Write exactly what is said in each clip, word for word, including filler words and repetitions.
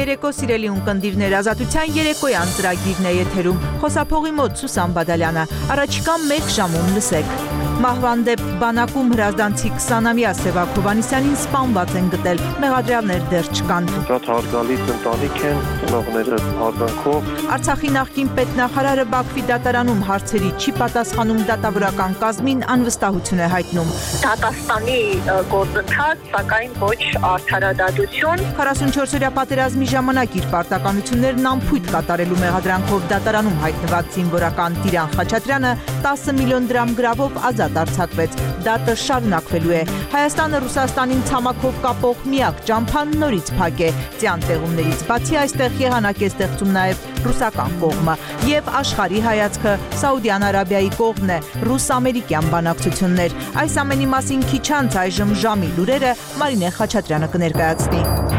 Երեկո սիրելի ունկնդիրներ, Ազատության երեկոյան ծրագիրն է եթերում։ Խոսափողի մոտ Սուսան Բադալյանը, առաջիկա մեկ ժամում լսեք։ Մահվան դեպք բանակում հրազդանցի քսանամյա Սևակ Հովհաննիսյանին սպանված են գտել, մեղադրյալներ դեռ չկան։ Շատ հարգալից ընտանիք են, ծնողները հարգանքով։ Արցախի նախկին պետնախարարը Բաքվի դատարանում հարցերի չի պատասխանում, դատավորական կազմին անվստահություն է հայտնում։ Դատաստանի գործընթաց, սակայն ոչ արդարադատություն։ քառասունչորսօրյա պատերազմի ժամանակ իր պարտականություններն անփույթ կատարելու մեղադրանքով դատարանում հայտնված զինվորական Տիրան Խաչատրյանը տասը միլիոն դրամ գրավով ազատ արձակվեց։ Դատը շարունակվելու է։ Հայաստանը Ռուսաստանին ցամաքով կապող միակ ճամփան նորից փակ է։ Ձյան տեղումներից բացի այստեղ եղանակ է ստեղծում նաև ռուսական կողմը եւ աշխարհի հայացքը Սաուդյան Արաբիայի կողմն է, ռուս-ամերիկյան բանակցություններ։ Այս ամենի մասին քիչ անց այժմ ժամի լուրերը Մարինե Խաչատրյանը կներկայացնի։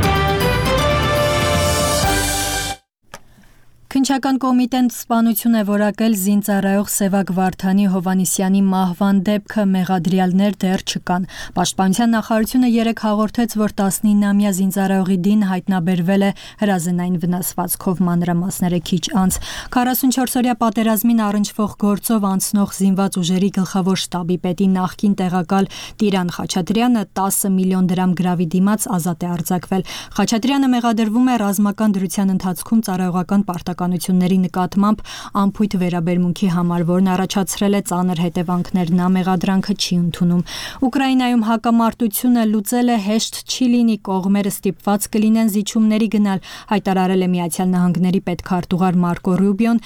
Քննչական կոմիտեն սպանություն է որակել զինծառայող Սևակ Վարդանի Հովհաննիսյանի մահվան դեպքը, մեղադրյալներ դեռ չկան։ Պաշտպանության նախարարությունը երեկ հաղորդեց, որ տասնինամյա զինծառայողի դին հայտնաբերվել է հրազենային վնասվածքով, մանրամասները քիչ անց։ քառասունչորսօրյա պատերազմին առնչվող գործով անցնող զինված ուժերի գլխավոր շտաբի պետի նախկին տեղակալ Տիրան Խաչատրյանը տասը միլիոն դրամ գրավի դիմաց ազատ է արձակվել։ Խաչատրյանը մեղադրվում է ռազմական դրության ընթացքում ծառայողական պարտականությունների նկատմամբ անփույթ վերաբերմունքի համար, որն առաջացրել է ծանր հետևանքներ, նա մեղադրանքը չի ընդունում։ Ուկրաինայում հակամարտությունը լուծելը հեշտ չի լինի, կողմերը ստիպված կլինեն զիջումների գնալ, հայտարարել է Միացյալ Նահանգների պետքարտուղար Մարկո Ռուբիոն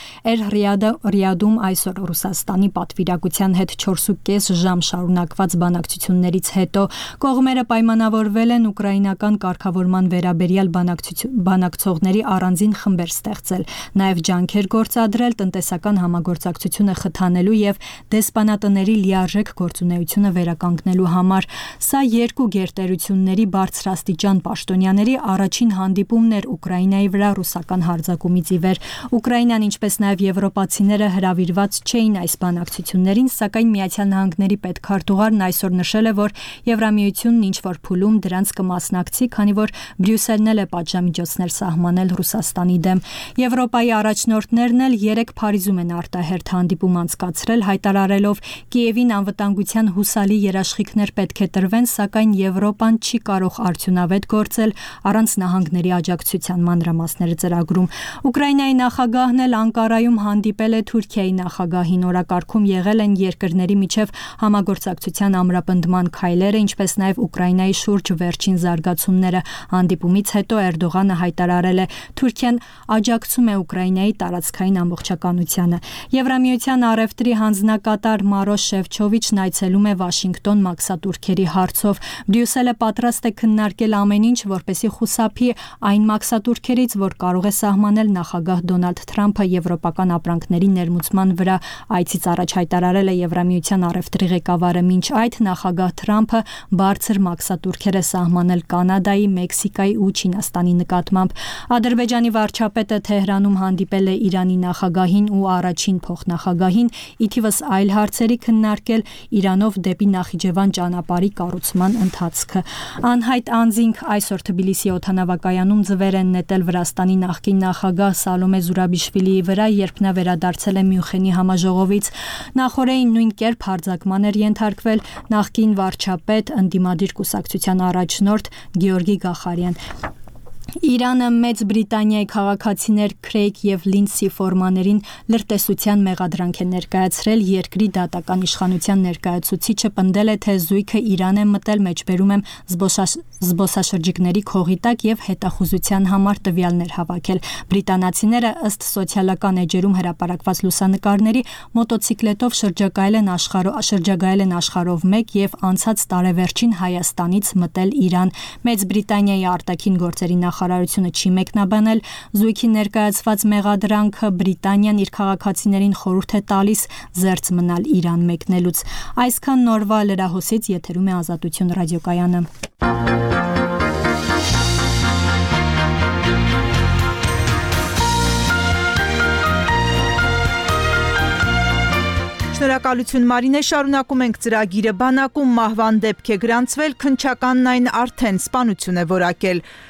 Ռիադում այսօր Ռուսաստանի պատվիրակության հետ չորսուկես ժամ շարունակված բանակցություններից հետո։ Կողմերը պայմանավորվել են ուկրաինական կարգավորման վերաբերյալ բանակցողների առանձին խմբեր ստեղծել, նաև ջանքեր գործադրել տնտեսական համագործակցությունը խթանելու եւ դեսպանատների լիարժեք գործունեությունը վերականգնելու համար։ Սա երկու գերտերությունների բարձրաստիճան պաշտոնյաների առաջին հանդիպումն էր Ուկրաինայի վրա ռուսական հարձակումից ի վեր։ Ուկրաինան, ինչպես նաև եվրոպացիները հրավիրված չէին այս բանակցություններին, սակայն Միացյալ Նահանգների պետքարտուղարն այսօր նշել է, որ Եվրամիությունն ինչ որ փուլում դրանց կմասնակցի, քանի որ Բրյուսելն էլ է պատժամիջոցներ սահմանել Ռուսաստանի դեմ։ Եվրոպայի առաջնորդներն էլ երեկ Փարիզում են արտահերթ հանդիպում անցկացրել, հայտարարելով Կիևին անվտանգության հուսալի երաշխիքներ պետք է տրվեն, սակայն Եվրոպան չի կարող արդյունավետ գործել առանց նահանգների աջակցության, մանրամասները ծրագրում։ Ուկրաինայի նախագահն էլ Անկարայում հանդիպել է Թուրքիայի նախագահին, օրակարգում եղել են երկրների միջև համագործակցության ամրապնդման քայլերը, ինչպես նաև Ուկրաինայի շուրջ վերջին զարգացումները։ Հանդիպումից հետո Էրդողանը հայտարարել է Թուրքիան աջակցում է Ուկրաինայի տարածքային ամբողջականությանը։ Եվրամիության առևտրի հանձնակատար Մարոշ Շևչովիչն այցելում է Վաշինգտոն մաքսատուրքերի հարցով։ Բրյուսելը պատրաստ է քննարկել ամեն ինչ, որպեսզի խուսափի այն մաքսատուրքերից, որ կարող է սահմանել նախագահ Դոնալդ Թրամփը եվրոպական ապրանքների ներմուծման վրա։ Այցից առաջ հայտարարել է Եվրամիության առևտրի ղեկավարը, մինչ այդ նախագահ Թրամփը բարձր մաքսատուրքեր է սահմանել Կանադայի, Մեքսիկայի ու Չինաստանի նկատմամբ։ Ադրբեջանի վարչապետը Թեհրանում հանդիպել է Իրանի նախագահին ու առաջին փոխնախագահին, ի թիվս այլ հարցերի քննարկել Իրանով դեպի Նախիջևան ճանապարհի կառուցման ընթացքը։ Անհայտ անձինք այսօր Թբիլիսի օդանավակայանում ձվեր են նետել Վրաստանի նախկին նախագահ Սալոմե Զուրաբիշվիլիի վրա, երբ նա վերադարձել է Մյունխենի համաժողովից։ Նախորդին նույն կերպ հարձակման էր ենթարկվել նախկին վարչապետ, ընդդիմադիր կուսակցության առաջնորդ Գեորգի Գախարյան։ Իրանը Մեծ Բրիտանիայի քաղաքացիներ Քրեյգ եւ Լինդսի ֆորմաներին լրտեսության մեղադրանք է ներկայացրել երկրի դատական իշխանության ներկայացուցիչը պնդել է, թե զույգը Իրան է մտել, մեջբերում եմ զբոսաշրջիկների քողի տակ եւ հետախուզության համար տվյալներ հավաքել։ Բրիտանացիները ըստ սոցիալական էջերում հրապարակված լուսանկարների մոտոցիկլետով շրջագայել են աշխարհով շրջագայել են աշխարհով մեկ եւ անցած տարեվերջին Հայաստանից մտել Իրան։ Մեծ Բրիտանիայի արտաքին գործերի նախարարությունը չի մեկնաբանել զույգի ներկայացված մեղադրանքը։ Բրիտանիան իր քաղաքացիներին խորհուրդ է տալիս զերծ մնալ Իրան մեկնելուց։ Այսքան նորվա լրահոսից եթերում է Ազատություն ռադիոկայանը։ Շնորհակալություն Մարինե, շարունակում ենք ծրագիրը։ Բանակում մահվան դեպք է գրանցվել, քննչականն այն արդեն սպանություն է որակել։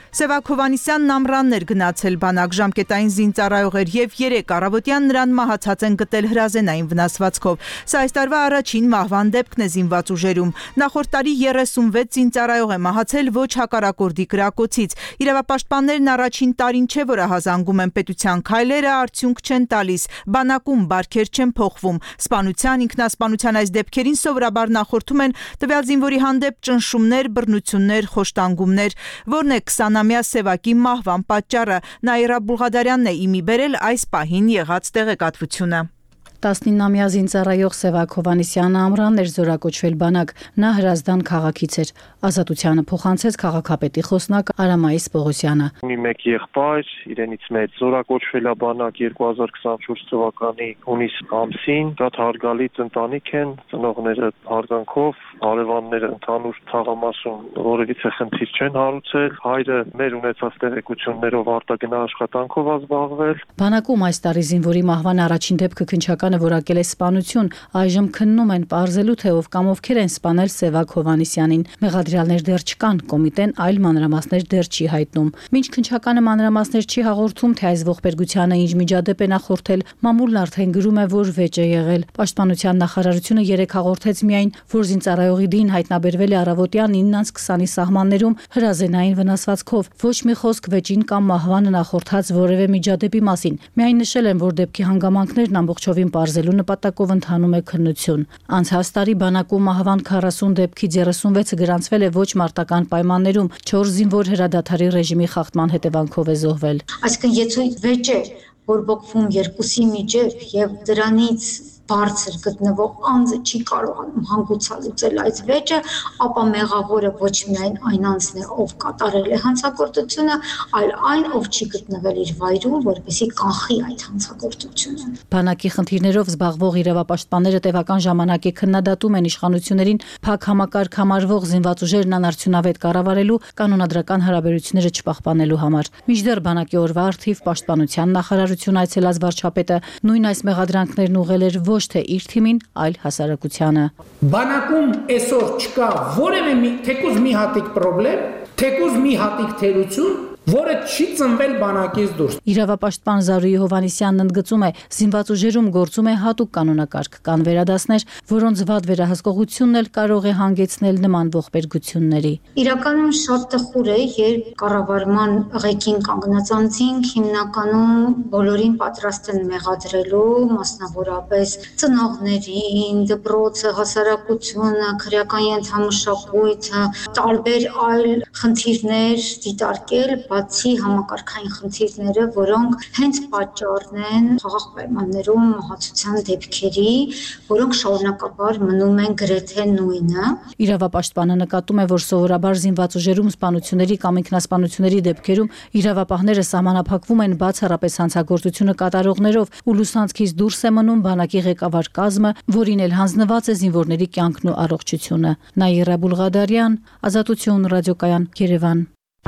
Սևակ Հովհաննիսյանն ամռանն էր գնացել բանակ, ժամկետային զինծառայող էր եւ երեք առավոտյան նրան մահացած են գտել հրազենային վնասվածքով։ Սա այս տարվա առաջին մահվան դեպքն է զինված ուժերում։ Նախորդ տարի երեսունվեց զինծառայող է մահացել ոչ հակառակորդի կրակոցից։ Իրավապաշտպաններն առաջին տարին չէ, որ ահազանգում են պետության քայլերը, արդյունք չեն տալիս, բանակում բարքեր չեն փոխվում։ Սպանության, ինքնասպանության այս դեպքերին սովորաբար նախորդում են տվյալ զինվորի հանդեպ ճնշումներ, բռնություններ, խոշտանգումներ, որն է քսանամյա Սևակի մահվան պատճառը։ Նաիրա Բուլղադարյանն է իմի բերել այս պահին եղած տեղեկատվությունը։ տասնինամյա զինծառայող Սևակ Հովհաննիսյանը ամռան էր զորակոչվել բանակ, նա Հրազդան քաղաքից էր։ Ազատությանը փոխանցեց քաղաքապետի խոսնակ Արամայիս Պողոսյանը։ Ունի մեկ եղբայր, իրենից մեծ զորակոչվել է բանակ երկու հազար քսանչորս թվականի հունիս ամսին, շատ հարգալից ընտանիք են, ծնողները հարգանքով, հարևանները ընդհանուր թաղամասում որևիցե խնդիր չեն հարուցել, հայրը մեր ունեցած տեղեկություններով արտագնա աշխատանքով ազբաղվել։ Բանակում այս տարի զինվորի մահվան առաջին դեպքը քննչական որակել է սպանություն, այժմ քննում են պարզելու թե ով կամ ովքեր են սպանել Սևակ Հովհաննիսյանին։ Մեղադրյալներ դեռ չկան, կոմիտեն այլ մանրամասներ դեռ չի հայտնում։ Մինչ քննչականը մանրամասներ չի հաղորդում, թե այս ողբերգությանը ինչ միջադեպ է նախորդել, մամուլն արդեն գրում է, որ վեճ է եղել։ Պաշտպանության նախարարությունը երեկ հաղորդեց միայն, որ զինծառայողի դին հայտնաբերվել է առավոտյան իննից քսանի սահմաններում հրազենային վնասվածքով։ Ոչ մի խոսք վեճին կամ մահվանը նախորդած որևէ միջադեպի մասին։ Միայն նշել են, որ դեպքի հանգամանքներն ամբողջովին պարզելու նպատակով ընթանում է քննություն։ Անցած տարի բանակում մահվան քառասուն դեպքից երեսունվեցը գրանցվել է ոչ մարտական պայմաններում, չորս զինվոր հրադադարի ռեժիմի խախտման հետևանքով է զոհվել։ Այսինքն եթե վեճ է, որ բողվում երկուսի միջև եւ դրանից բարձր գտնվող անձը չի կարողանում հանգուցալուծել այդ վեճը, ապա մեղավորը ոչ միայն այն անձն է, ով կատարել է հանցագործությունը, այլ այն, ով չի գտնվել իր վայրում, որպեսզի կանխի այդ հանցագործությունը։ Բանակի խնդիրներով զբաղվող իրավապաշտպանները տևական ժամանակ է քննադատում են իշխանություններին փակ համակարգ համարվող զինված ուժերն անարդյունավետ կառավարելու, կանոնադրական հարաբերությունները չպահպանելու համար։ Մինչդեռ բանակի օրվա առթիվ պաշտպանության նախարարություն այցելած վարչապետը նույն այս մեղադրանքներն ուղղել էր ոչ թե իր թիմին, այլ հասարակությանը։ Բանակում այսօր չկա որևէ մի թեկուզ մի հատիկ խնդրեմ, թեկուզ մի հատիկ թերություն, որը չի ծնվել բանակից դուրս։ Իրավապաշտպան Զարուհի Հովհաննիսյանն ընդգծում է, զինված ուժերում գործում է հատուկ կանոնակարգ, կան վերադասներ, որոնց վատ վերահսկողությունն էլ կարող է հանգեցնել նման ողբերգությունների։ Իրականում շատ տխուր է, երբ կառավարման ղեկին կանգնած անձինք հիմնականում բոլորին պատրաստ են մեղադրելու, մասնավորապես ծնողներին, դպրոցը, հասարակությունը, քրեական ենթամշակույթը, տարբեր այլ խնդիրներ դիտարկել, բացի համակարգային խնդիրները, որոնք հենց պատճառն են խաղաղ պայմաններում մահացության դեպքերի, որոնք շարունակաբար մնում են գրեթե նույնը։ Իրավապաշտպանը նկատում է, որ սովորաբար զինված ուժերում սպանությունների կամ ինքնասպանությունների դեպքերում իրավապահները սահմանափակվում են բացառապես հանցագործությունը կատարողներով ու լուսանցքից դուրս է մնում բանակի ղեկավար կազմը, որին էլ հանձնված է զինվորների կյանքն ու առողջությունը։ Նաիրա Բուլղադարյան, Ազատություն, ռադիոկայան, Երևան։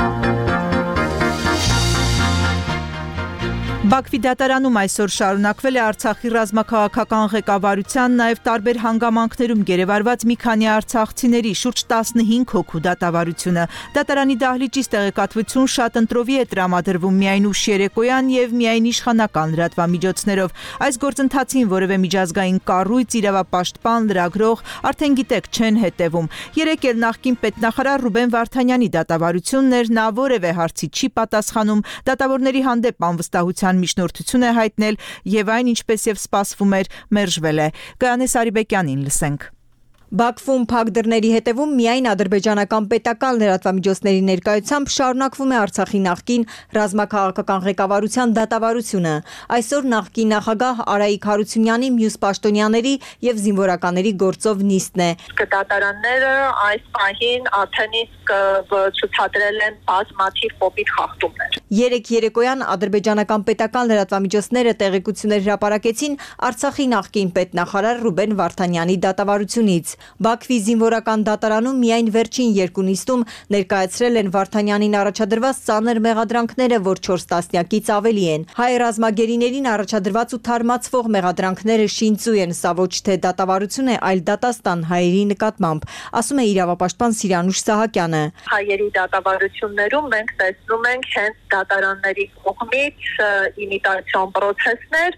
Բաքվի դատարանում այսօր շարունակվել է Արցախի ռազմաքաղաքական ղեկավարության, նաև տարբեր հանգամանքներում գերեվարված մի քանի արցախցիների շուրջ տասնհինգ հոգու դատավարությունը։ Դատարանի դահլիճից տեղեկատվություն շատ ընտրովի է տրամադրվում միայն ուշ երեկոյան եւ միայն իշխանական լրատվամիջոցներով։ Այս գործընթացին որևէ միջազգային կառույց, իրավապաշտպան, լրագրող արդեն գիտեք չեն հետևում։ Երեկ էլ նախկին պետնախարար Ռուբեն Վարդանյանի դատավարությունն էր, նա որևէ հարցի չի պատասխանում, դատավորների հանդեպ անվստահության միջնորդություն է հայտնել եւ այն, ինչպես եւ սպասվում էր, մերժվել է։ Գայանե Սարիբեկյանին լսենք։ Բաքվում փակ դռների հետևում միայն ադրբեջանական պետական լրատվամիջոցների ներկայությամբ շարունակվում է Արցախի նախկին ռազմաքաղաքական ղեկավարության դատավարությունը։ Այսօր նախկին նախագահ Արայիկ Հարությունյանի, մյուս պաշտոնյաների եւ զինվորականների գործով նիստն է։ Դատարանները այս պահին արդեն իսկ ցուցադրել են բազմաթիվ կոպիտ խախտումներ։ Երեք երեկոյան ադրբեջանական պետական լրատվամիջոցները տեղեկություններ հրապարակեցին Արցախի նախկին պետնախարար Ռուբեն Վարդանյանի դատավարությունից։ Բաքվի զինվորական դատարանում միայն վերջին երկու նիստում ներկայացրել են Վարդանյանին առաջադրված ծանր մեղադրանքները, որ չորս տասնյակից ավելի են։ Հայ ռազմագերիներին առաջադրված ու թարմացվող մեղադրանքները շինծու են, սա ոչ թե դատավարություն է, այլ դատաստան հայերի նկատմամբ, ասում է իրավապաշտպան Սիրանուշ Սահակյանը։ Հայերի դատավարություններում մենք տեսնում ենք հենց դատարանների կողմից իմիտացիոն պրոցեսներ,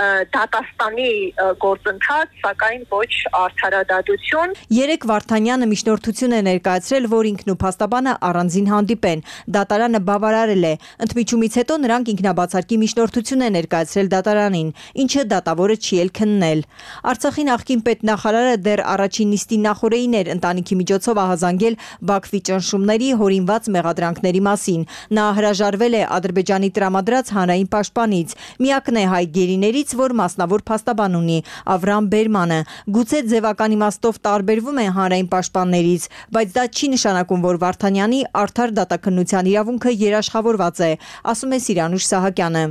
դատաստանի գործընթաց, սակայն ոչ արդարադատություն։ Երեք Վարդանյանը միջնորդություն է ներկայացրել, որ ինքն ու փաստաբանը առանձին հանդիպեն։ Դատարանը բավարարել է։ Ընդմիջումից հետո նրանք ինքնաբացարկի միջնորդություն է ներկայացրել դատարանին, ինչը դատավորը չի էլ քննել։ Արցախի նախկին պետնախարարը դեռ առաջին նիստի նախօրեին էր ընտանիքի միջոցով ահազանգել Բաքվի ճնշումների, հորինված մեղադրանքների մասին։ Նա հրաժարվել է Ադրբեջանի տրամադրած հանրային պաշտպանից։ Միակն է հայ գերիներից, որ մասնավոր փաստաբան ունի, Ավրամ Բերմանը։ Գուցե ձևական իմաստով տարբերվում է հանրային պաշտպաններից, բայց դա չի նշանակում, որ Վարդանյանի արդար դատաքննության իրավունքը երաշխավորված է, ասում է Սիրանուշ Սահակյանը։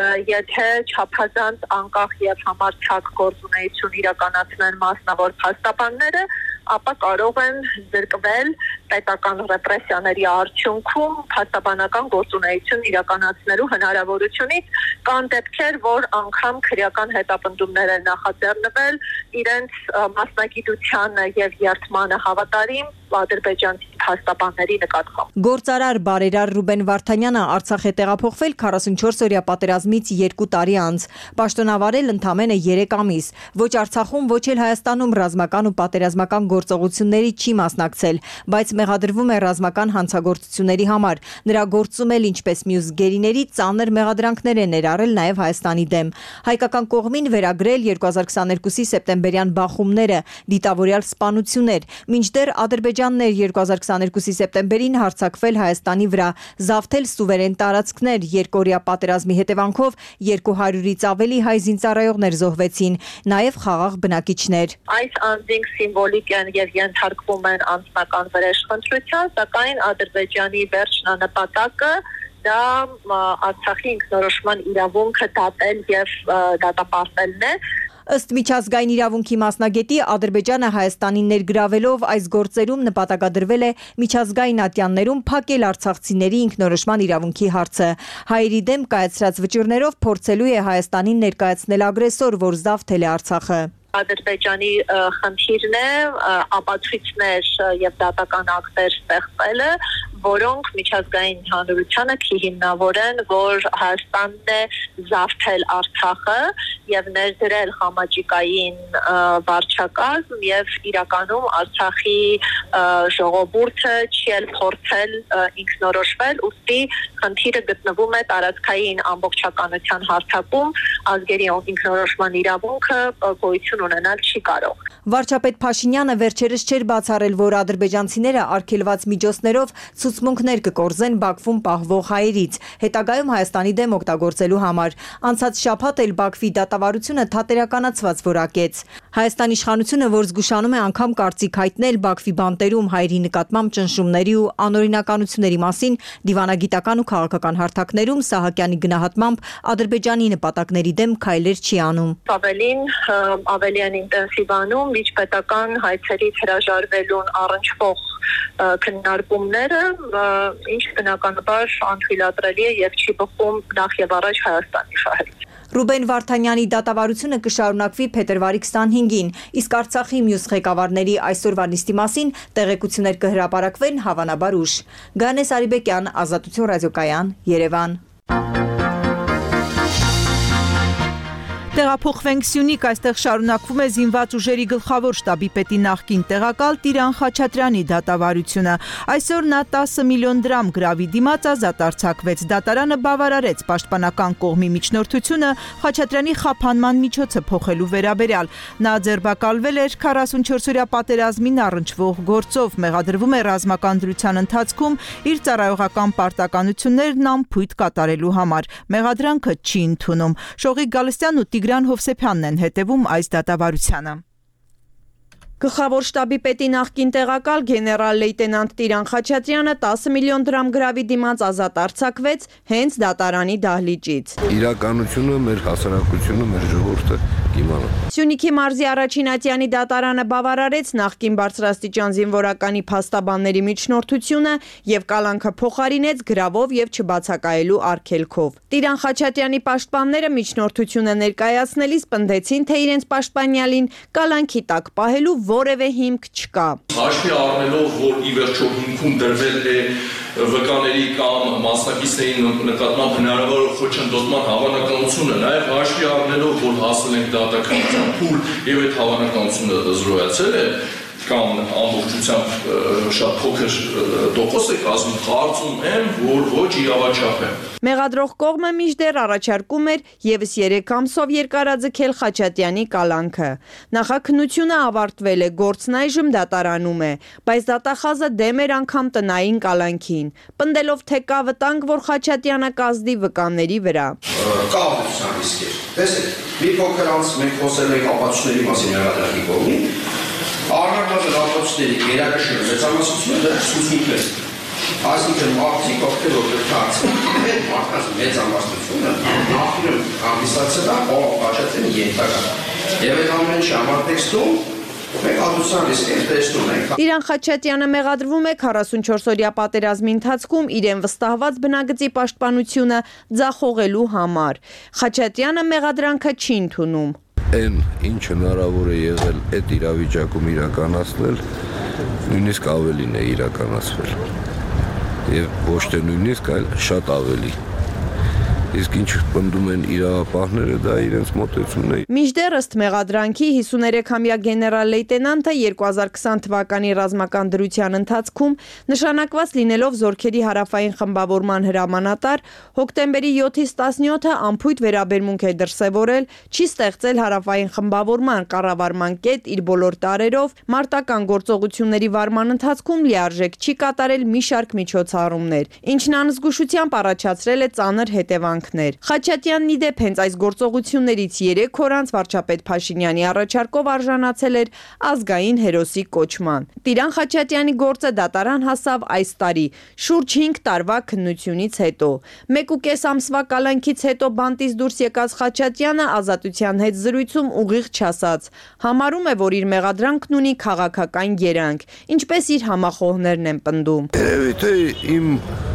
Եթե չափազանց անկախ եւ համարձակ գործունեություն իրականացնեն մասնավոր փաստաբանները, ապա կարող են զրկվել պետական ռեպրեսիաների արդյունքում փաստաբանական գործունեություն իրականացնելու հնարավորությունից։ Կան դեպքեր, որ անգամ քրեական հետապնդումներ են նախաձեռնվել իրենց մասնագիտությանը եւ երթմանը հավատարիմ ադրբեջանցի փաստաբանների նկատմամբ։ Գործարար բարերար Ռուբեն Վարդանյանը Արցախ է տեղափոխվել քառասունչորս օրյա պատերազմից երկու տարի անց, պաշտոնավարել ընդամենը երեք ամիս։ Ոչ Արցախում, ոչ էլ Հայաստանում ռազմական ու պատերազմական գործողությունների չի մասնակցել, բայց մեղադրվում է ռազմական հանցագործությունների համար։ Նրա գործում էլ ինչպես մյուս գերիների ծանր մեղադրանքներ է ներառել նաև Հայաստանի դեմ։ Հայկական կողմին վերագրել երկու հազար քսաներկուսի սեպտեմբերյան բախումները, դիտավորյալ սպանություններ, մինչդեռ Ադրբեջանն էր երկու հազար քսաներկուսի սեպտեմբերին հարձակվել Հայաստանի վրա, զավթել սուվերեն տարածքներ, երկօրյա պատերազմի հետևանքով երկու հարյուրից ավելի հայ զինծառայողներ զոհվեցին, նաև խաղաղ բնակիչներ։ Այս անձինք սիմվոլիկ են եւ ենթարկվում են անձնական վրեժխնդրության, սակայն Ադրբեջանի վերջնանպատակը դա Արցախի ինքնորոշման իրավունքը դատել եւ դատապարտելն է։ Ըստ միջազգային իրավունքի մասնագետի, Ադրբեջանը Հայաստանին ներգրավելով այս գործերում նպատակադրվել է միջազգային ատյաններում փակել արցախցիների ինքնորոշման իրավունքի հարցը։ Հայերի դեմ կայացրած վճիռներով փորձելու է Հայաստանին ներկայացնել ագրեսոր, որ զավթել է Արցախը։ Ադրբեջանի խնդիրն է ապացույցներ եւ դատական ակտեր ստեղծելը, որոնք միջազգային հանրությանը կհիմնավորեն, որ Հայաստանն է զավթել Արցախը եւ ներդրել համաճիկային վարչակազմ եւ իրականում Արցախի ժողովուրդը չի էլ փորձել ինքնորոշվել, ուստի խնդիրը գտնվում է տարածքային ամբողջականության հարթակում, ազգերի ինքնորոշման իրավունքը գոյություն ունենալ չի կարող։ Վարչապետ Փաշինյանը վերջերս չէր բացառել, որ ադրբեջանցիները արգելված միջոցներով ցուցմունքներ կկորզեն Բաքվում պահվող հայերից, հետագայում Հայաստանի դեմ օգտագործելու համար։ Անցած շաբաթ էլ Բաքվի դատավարությունը թատերականացված որակեց։ Հայաստանի իշխանությունը, որ զգուշանում է անգամ կարծիք հայտնել Բաքվի բանտերում հայերի նկատմամբ ճնշումների ու անօրինականությունների մասին, դիվանագիտական ու քաղաքական հարթակներում Սահակյանի գնահատմամբ Ադրբեջանի նպատակների դեմ քայլեր չի անում։ Ավելին, ավելի են ինտենսիվանում միջպետական հայցերից հրաժարվելուն առնչվող քննարկումները, ինչ բնականաբար անթույլատրելի է եւ չի բխում նախ եւ առաջ Հայաստանի շահերից։ Ռուբեն Վարդանյանի դատավարությունը կշարունակվի փետրվարի քսանհինգին, իսկ Արցախի մյուս ղեկավարների այսօրվա նիստի մասին տեղեկություններ կհրապարակվեն հավանաբար ուշ։ Գանես Արիբեկյան, Ազատություն ռադիոկայան, Երևան։ Տեղափոխվենք Սյունիք, այստեղ շարունակվում է զինված ուժերի գլխավոր շտաբի պետի նախկին տեղակալ Տիրան Խաչատրյանի դատավարությունը։ Այսօր նա տասը միլիոն դրամ գրավի դիմաց ազատ արձակվեց։ Դատարանը բավարարեց պաշտպանական կողմի միջնորդությունը Խաչատրյանի խափանման միջոցը փոխելու վերաբերյալ։ Նա ձերբակալվել էր քառասունչորս օրյա պատերազմին առնչվող գործով, մեղադրվում է ռազմական դրության ընթացքում իր ծառայողական պարտականություններն անփույթ կատարելու համար։ Մեղադրանքը չի ընդունում։ Շողիկ Գալստյանն ու Տիգրան Հովսեփյանն են հետևում այս դատավարությանը։ Գլխավոր շտաբի պետի նախկին տեղակալ գեներալ լեյտենանտ Տիրան Խաչատրյանը տասը միլիոն դրամ գրավի դիմաց ազատ արձակվեց հենց դատարանի դահլիճից։ Իրականությունը մեր հասարակությունը, մեր ժողովուրդը կիմանան։ Սյունիքի մարզի առաջին ատյանի դատարանը բավարարեց նախկին բարձրաստիճան զինվորականի փաստաբանների միջնորդությունը եւ կալանքը փոխարինեց գրավով եւ չբացակայելու արգելքով։ Տիրան Խաչատրյանի պաշտպանները միջնորդությունը ներկայացնելիս պնդեցին, թե իրենց պաշտպանյալին կալանքի տակ պահելու որևէ հիմք չկա։ Հաշվի առնելով, որ ի վերջո հիմքում դրվել է վկաների կամ մասնակիցների նկատմամբ հնարավոր խոչընդոտման հավանականությունը, նաև հաշվի առնելով, որ հասել ենք դատականության փուլ եւ այդ հավանականությունը զրոյացել է կամ ամբողջությամբ շատ փոքր տոկոս է կազմում, կարծում եմ, որ ոչ իրավաչափ է։ Մեղադրող կողմը մինչդեռ առաջարկում էր եւս երեք ամսով երկարաձգել Խաչատրյանի կալանքը։ Նախաքննությունը ավարտվել է, գործն այժմ դատարանում է, բայց դատախազը դեմ էր անգամ տնային կալանքին, պնդելով, թե կա վտանգ, որ Խաչատրյանը կազդի վկաների վրա։ Կա ապացուցան ռիսկեր։ Տեսեք, մի փոքր անց մենք խոսել ենք ապացուցների մասին մեղադրակի կողմին, առնվազն ապացուցների գերակշռ մեծամասնությունը ցուցիչներ։ Այսինքն աղջիկ ովքեր որ դարձել են մարդկանց մեծամասնությունը նախին հանդիսացել է Խաչատրյանի ենթակա։ Եվ այդ ամենը շամար տեքստում մենք ադուսան ռիսկեր տեսնում ենք։ Տիրան Խաչատրյանը մեղադրվում է քառասունչորս օրյա պատերազմի ընթացքում իրեն վստահված բնագծի պաշտպանությունը ձախողելու համար։ Խաչատրյանը մեղադրանքը չի ընդունում։ Այն ինչ հնարավոր է եղել այդ իրավիճակում իրականացնել, նույնիսկ ավելին է իրականացվել։ Եվ ոչ թե նույնիսկ, այլ շատ ավելի։ Իսկ ինչ պնդում են իրավապահները, դա իրենց մոտեցումն է։ Մինչդեռ ըստ մեղադրանքի հիսուներեքամյա գեներալ լեյտենանտը երկու հազար քսան թվականի ռազմական դրության ընթացքում նշանակված լինելով զորքերի հարավային խմբավորման հրամանատար, հոկտեմբերի յոթից տասնյոթը անփույթ վերաբերմունք է դրսևորել, չի ստեղծել հարավային խմբավորման կառավարման կետ իր բոլոր տարերով, մարտական գործողությունների վարման ընթացքում լիարժեք չի կատարել մի շարք միջոցառումներ, ինչն անզգուշությամբ առաջացրել է ծանր հետևանք։ Խաչատրյանն ի դեպ հենց այս գործողություններից երեք օր անց վարչապետ Փաշինյանի առաջարկով արժանացել էր ազգային հերոսի կոչման։ Տիրան Խաչատրյանի գործը դատարան հասավ այս տարի, շուրջ հինգ տարվա քննությունից հետո։ Մեկ ու կես ամսվա կալանքից հետո բանտից դուրս եկած Խաչատրյանը ազատության հետ զրույցում ուղիղ չասաց, համարում է, որ իր մեղադրանքն ունի քաղաքական երանգ, ինչպես իր համախոհներն են պնդում։ Երևի թե իմ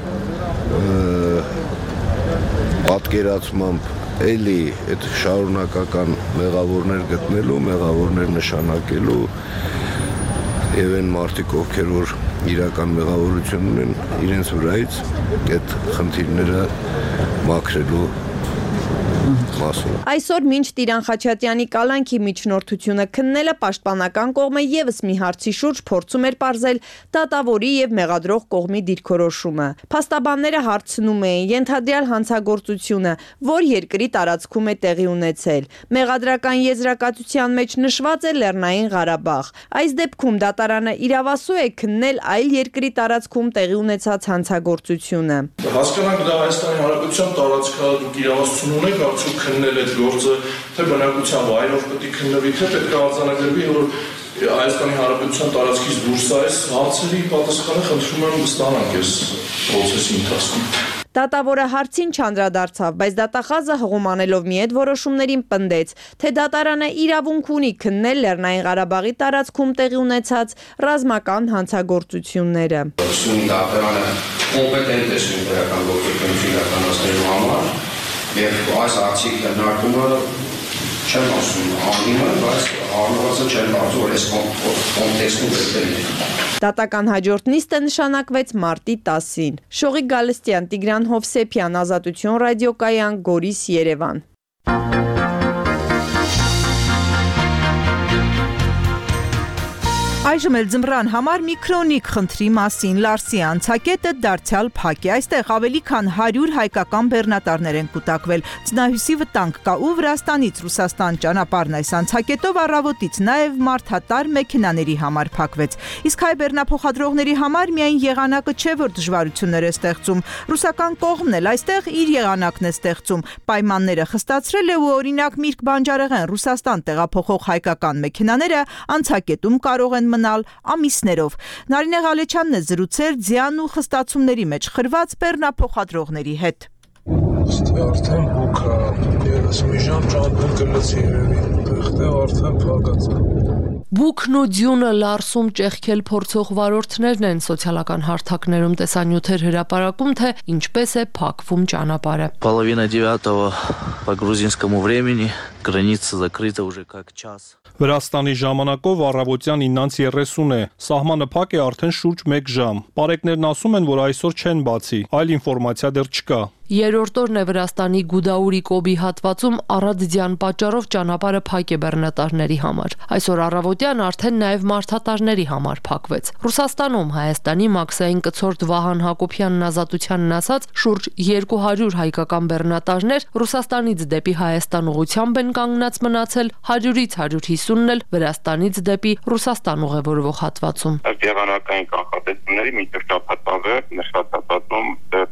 պատկերացմամբ էլի այդ շարունակական մեղավորներ գտնելու, մեղավորներ նշանակելու եւ այն մարդիկ, ովքեր որ իրական մեղավորություն ունեն, իրենց վրայից այդ խնդիրները մաքրելու մասում։ Այսօր մինչ Տիրան Խաչատրյանի կալանքի միջնորդությունը քննելը պաշտպանական կողմը եւս մի հարցի շուրջ փորձում էր պարզել դատավորի եւ մեղադրող կողմի դիրքորոշումը։ Փաստաբանները հարցնում էին ենթադրյալ հանցագործությունը, որ երկրի տարածքում է տեղի ունեցել։ Մեղադրական եզրակացության մեջ նշված է Լեռնային Ղարաբաղ։ Այս դեպքում դատարանը իրավասու է քննել այլ երկրի տարածքում տեղի ունեցած հանցագործությունը։ Հասկանանք դա Հայաստանի Հանրապետության տարածքը դուք իրավասություն ունեք, արդյոք քննել այդ գործը, թե բնակության վայրով պետք է քննվի, թե պետք է արձանագրվի, որ Հայաստանի Հանրապետության տարածքից դուրս է այս հարցերի պատասխանը խնդրում եմ ստանանք այս process-ի ընթացքում։ Դատավորը հարցին չանդրադարձավ, բայց դատախազը հղումանելով մի այդ որոշումներին պնդեց, թե դատարանը իրավունք ունի քննել Լեռնային Ղարաբաղի տարածքում տեղի ունեցած ռազմական հանցագործությունները։ Դատարանը կոմպետենտ է սուպերական գործողություն իրականացնելու համար եւ այս հարցի քննարկումը չեմ ասում անիմը, բայց առնվազն չեմ կարծում, որ այս կոնտեքստում պետք է։ Դատական հաջորդ նիստը նշանակվեց մարտի տասին։ Շողիկ Գալստյան, Տիգրան Հովսեփյան, Ազատություն ռադիոկայան, Գորիս, Երևան։ Այժմ էլ ձմռան համար մի քրոնիկ խնդրի մասին Լարսի անցակետը դարձյալ փակ է։ Այստեղ ավելի քան հարյուր հայկական բեռնատարներ են կուտակվել։ Ձնահյուսի վտանգ կա ու Վրաստանից Ռուսաստան ճանապարհն այս անցակետով առավոտից նաև մարդատար մեքենաների համար փակվեց։ Իսկ հայ բեռնափոխադրողների համար միայն եղանակը չէ, որ դժվարություններ է ստեղծում։ Ռուսական կողմն էլ այստեղ իր եղանակն է ստեղծում։ Պայմանները խստացրել է ու օրինակ Միրգ Բանջարեղեն Ռուսաստան տեղափոխող հայկական մեքենաները անցակետում կարող են մնալ ամիսներով։ Նարինե Ղալեչյանն է զրուցել ձյան ու խստացումների մեջ խրված բեռնափոխադրողների հետ։ Արդեն հոգա երես մի ժամ ճանապարհ գնացի երևի։ Այստեղ արդեն փակած է։ Բուքն ու ձյունը Լարսում ճեղքել փորձող վարորդներն են սոցիալական հարթակներում տեսանյութեր հրապարակում, թե ինչպես է փակվում ճանապարհը։ Половина девятого по грузинскому времени, граница закрыта уже как час. Վրաստանի ժամանակով առավոտյան իննից երեսուն է, սահմանը փակ է արդեն շուրջ մեկ ժամ։ Պարեկներն ասում են, որ այսօր չեն բացի, այլ ինֆորմացիա դեռ չկա։ Երրորդ օրն է Վրաստանի Գուդաուրի Կոբի հատվածում առանձյան պատճառով ճանապարհը փակ է բեռնատարների համար։ Այսօր առավոտյան արդեն նաև մարդատարների համար փակվեց։ Ռուսաստանում Հայաստանի մաքսային կցորդ Վահան Հակոբյանն Ազատությանն ասաց, շուրջ երկու հարյուր հայկական բեռնատարներ Ռուսաստանից դեպի Հայաստան ուղղությամբ են կանգնած մնացել, հարյուրից հարյուր հիսունն էլ Վրաստանից դեպի Ռուսաստան ուղևորվող հատվածում։ Եղանակային կանխատեսումների մինչև շաբաթավը նշված հատվածում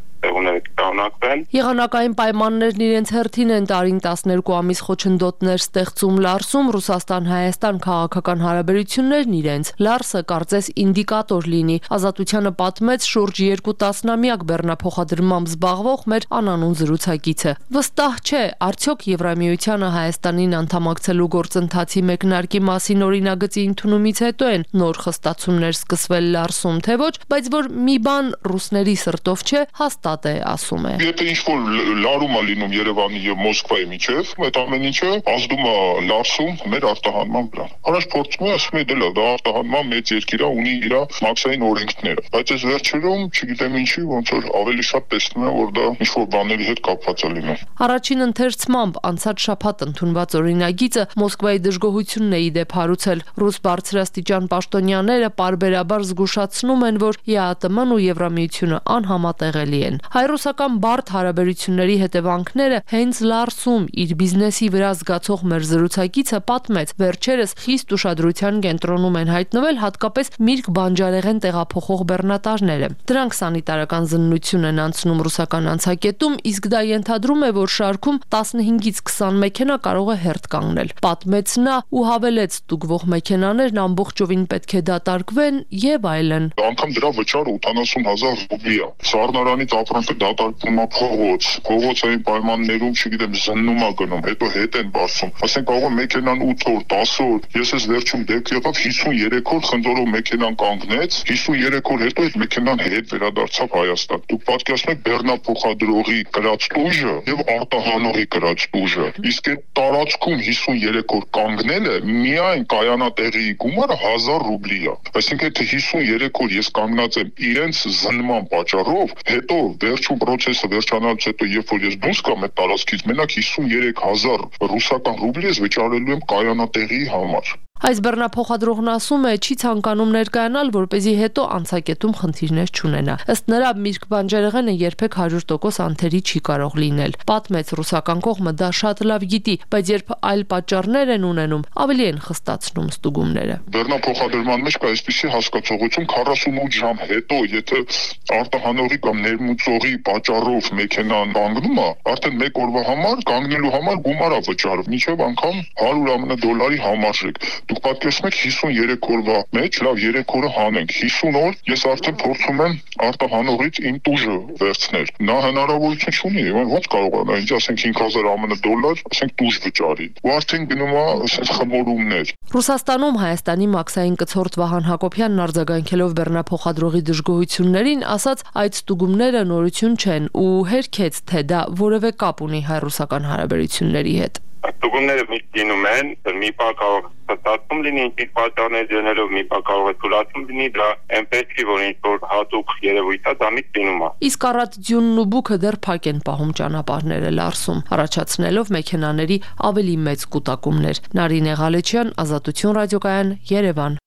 Եղանակային պայմաններն իրենց հերթին են տարին տասներկու ամիս խոչընդոտներ ստեղծում Լարսում, Ռուսաստան-Հայաստան քաղաքական հարաբերություններն իրենց։ Լարսը կարծես ինդիկատոր լինի։ Ազատությանը պատմեց շուրջ երկու տասնամյակ բեռնափոխադրմամբ զբաղվող մեր անանուն զրուցակիցը։ Վստահ չէ, արդյոք Եվրամիությանը Հայաստանին անդամակցելու գործընթացի մեկնարկի մասին օրինագծի ընդունումից հետո են նոր խստացումներ սկսվել Լարսում, թե ոչ, բայց որ մի բան ռուսների սրտով չէ, հաստատ է, ասում է։ Եթե ինչ-որ լարում է լինում Երևանի եւ Մոսկվայի միջեւ, այդ ամեն ինչը ազդում է Լարսում մեր արտահանման վրա։ Առաջ փորձում է ասում է դե լավ, դա արտահանման մեծ երկիր է, ունի իր մաքսային օրենքները։ Բայց այս վերջերում, չգիտեմ ինչի, ոնց որ ավելի շատ տեսնում եմ, որ դա ինչ-որ բաների հետ կապված է լինում։ Առաջին ընթերցմամբ անցած շաբաթ ընդունված օրինագիծը Մոսկվայի դժգոհությունն է ի դեպ հարուցել։ Ռուս բարձրաստիճան պաշտոնյաները պարբերաբար զգուշացնում են, որ ԵԱՏՄ-ն ու Եվրամիությունը անհամատեղելի են։ Հայ-ռուսական բարդ հարաբերությունների հետևանքները հենց Լարսում իր բիզնեսի վրա զգացող մեր զրուցակիցը պատմեց։ Վերջերս խիստ ուշադրության կենտրոնում են հայտնվել հատկապես միրգ բանջարեղեն տեղափոխող բեռնատարները։ Դրանք սանիտարական զննություն են անցնում ռուսական անցակետում, իսկ դա ենթադրում է, որ շարքում տասնհինգից քսան մեքենա կարող է հերթ կանգնել։ Պատմեց նա ու հավելեց, ստուգվող մեքենաներն ամբողջովին պետք է դատարկվեն եւ այլն։ Անկամ դրա վճարը ութանասուն հազար ռուբլի է։ Սառնարանից ապրանքը դատարկվում է փողոց, փողոցային պայմաններում, չգիտեմ, զննում է գնում, հետո հետ են բացում։ Ասենք կարող է մեքենան ութ օր, դաս օր, ես ես վերջում դեպք եղավ հիսուներեք օր խնդրով մեքենան կանգնեց, հիսուներեք օր հետո այդ մեքենան հետ վերադարձավ Հայաստան։ Դուք պատկերացնում եք բեռնափոխադրողի կրած տուժը եւ արտահանողի կրած տուժը։ Իսկ այդ տարածքում հիսուներեք օր կանգնելը միայն կայանատեղի գումարը հազար ռուբլի է։ Այսինքն թե հիսուներեք օր ես կանգնած եմ իրենց զննման պատճառով, հետո վերջում process-ը վերջանալուց հետո երբ որ ես դուրս գամ այդ տարածքից մենակ հիսուներեք հազար ռուսական ռուբլի ես վճարելու եմ կայանատեղի համար։ Այս բեռնափոխադրողն ասում է, չի ցանկանում ներկայանալ, որպեսզի հետո անցակետում խնդիրներ չունենա։ Ըստ նրա, միրգ բանջարեղենը երբեք հարյուր տոկոս անթերի չի կարող լինել։ Պատմեց ռուսական կողմը դա շատ լավ գիտի, բայց երբ այլ պատճառներ են ունենում, ավելի են խստացնում ստուգումները։ Բեռնափոխադրման մեջ կա այսպիսի հասկացողություն քառասունութ ժամ հետո, եթե արտահանողի կամ ներմուծողի պատճառով մեքենան կանգնում է, արդեն մեկ օրվա համար կանգնելու համար գումար է վճարվում, մինչև անգամ հարյուր ԱՄՆ դոլարի համարժեք։ Դուք պատկերացնում եք հիսուներեք օրվա մեջ, լավ երեք օրը հանենք, հիսուն օր ես արդեն փորձում եմ արտահանողից իմ տուժը վերցնել։ Նա հնարավորություն չունի, ո՞նց կարող է նա ինձ ասենք հինգ հազար ԱՄՆ դոլար, ասենք տուժ վճարի։ Ու արդեն գնում է ասենք խմորումներ։ Ռուսաստանում Հայաստանի մաքսային կցորդ Վահան Հակոբյանն արձագանքելով բեռնափոխադրողի դժգոհություններին ասաց, այդ ստուգումները նորություն չեն ու հերքեց, թե դա որևէ կապ ունի հայ-ռուսական հարաբերությունների հետ։ Ստուգումները միշտ լինում են, մի բան կարող է ստացվում լինի, ինչ պատճառներ դրանով մի բան կարող է թույլատվում լինի, դա այնպես չի, որ ինչ-որ հատուկ երևույթ է, դա միշտ լինում է։ Իսկ առատ ձյունն ու բուքը դեռ փակ են պահում ճանապարհները Լարսում, առաջացնելով մեքենաների ավելի մեծ կուտակումներ։ Նարինե Ղալեչյան, Ազատություն ռադիոկայան, Երևան։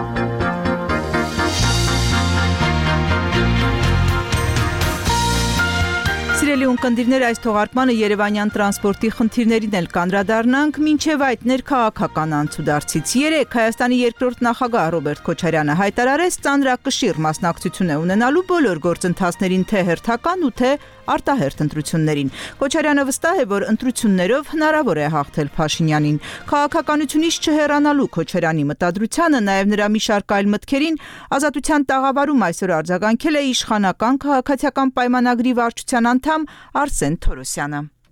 Սիրելի ունկնդիրներ, այս թողարկմանը Երևանյան տրանսպորտի խնդիրներին էլ կանդրադառնանք, մինչև այդ ներքաղաքական անցուդարձից։ Երեկ Հայաստանի երկրորդ նախագահ Ռոբերտ Քոչարյանը հայտարարեց ծանրակշիռ մասնակցություն է ունենալու բոլոր գործընթացներին, թե հերթական ու թե արտահերթ ընտրություններին։ Քոչարյանը վստահ է, որ ընտրություններով հնարավոր է հաղթել Փաշինյանին։ Քաղաքականությունից չհեռանալու Քոչարյանի մտադրությանը, նաև նրա մի շարք այլ մտքերին Ազատության տաղավարում այսօր արձագանքել է իշխանական քաղաքացիական պայմանագրի վարչության անդամ Արսեն Թորոսյանը։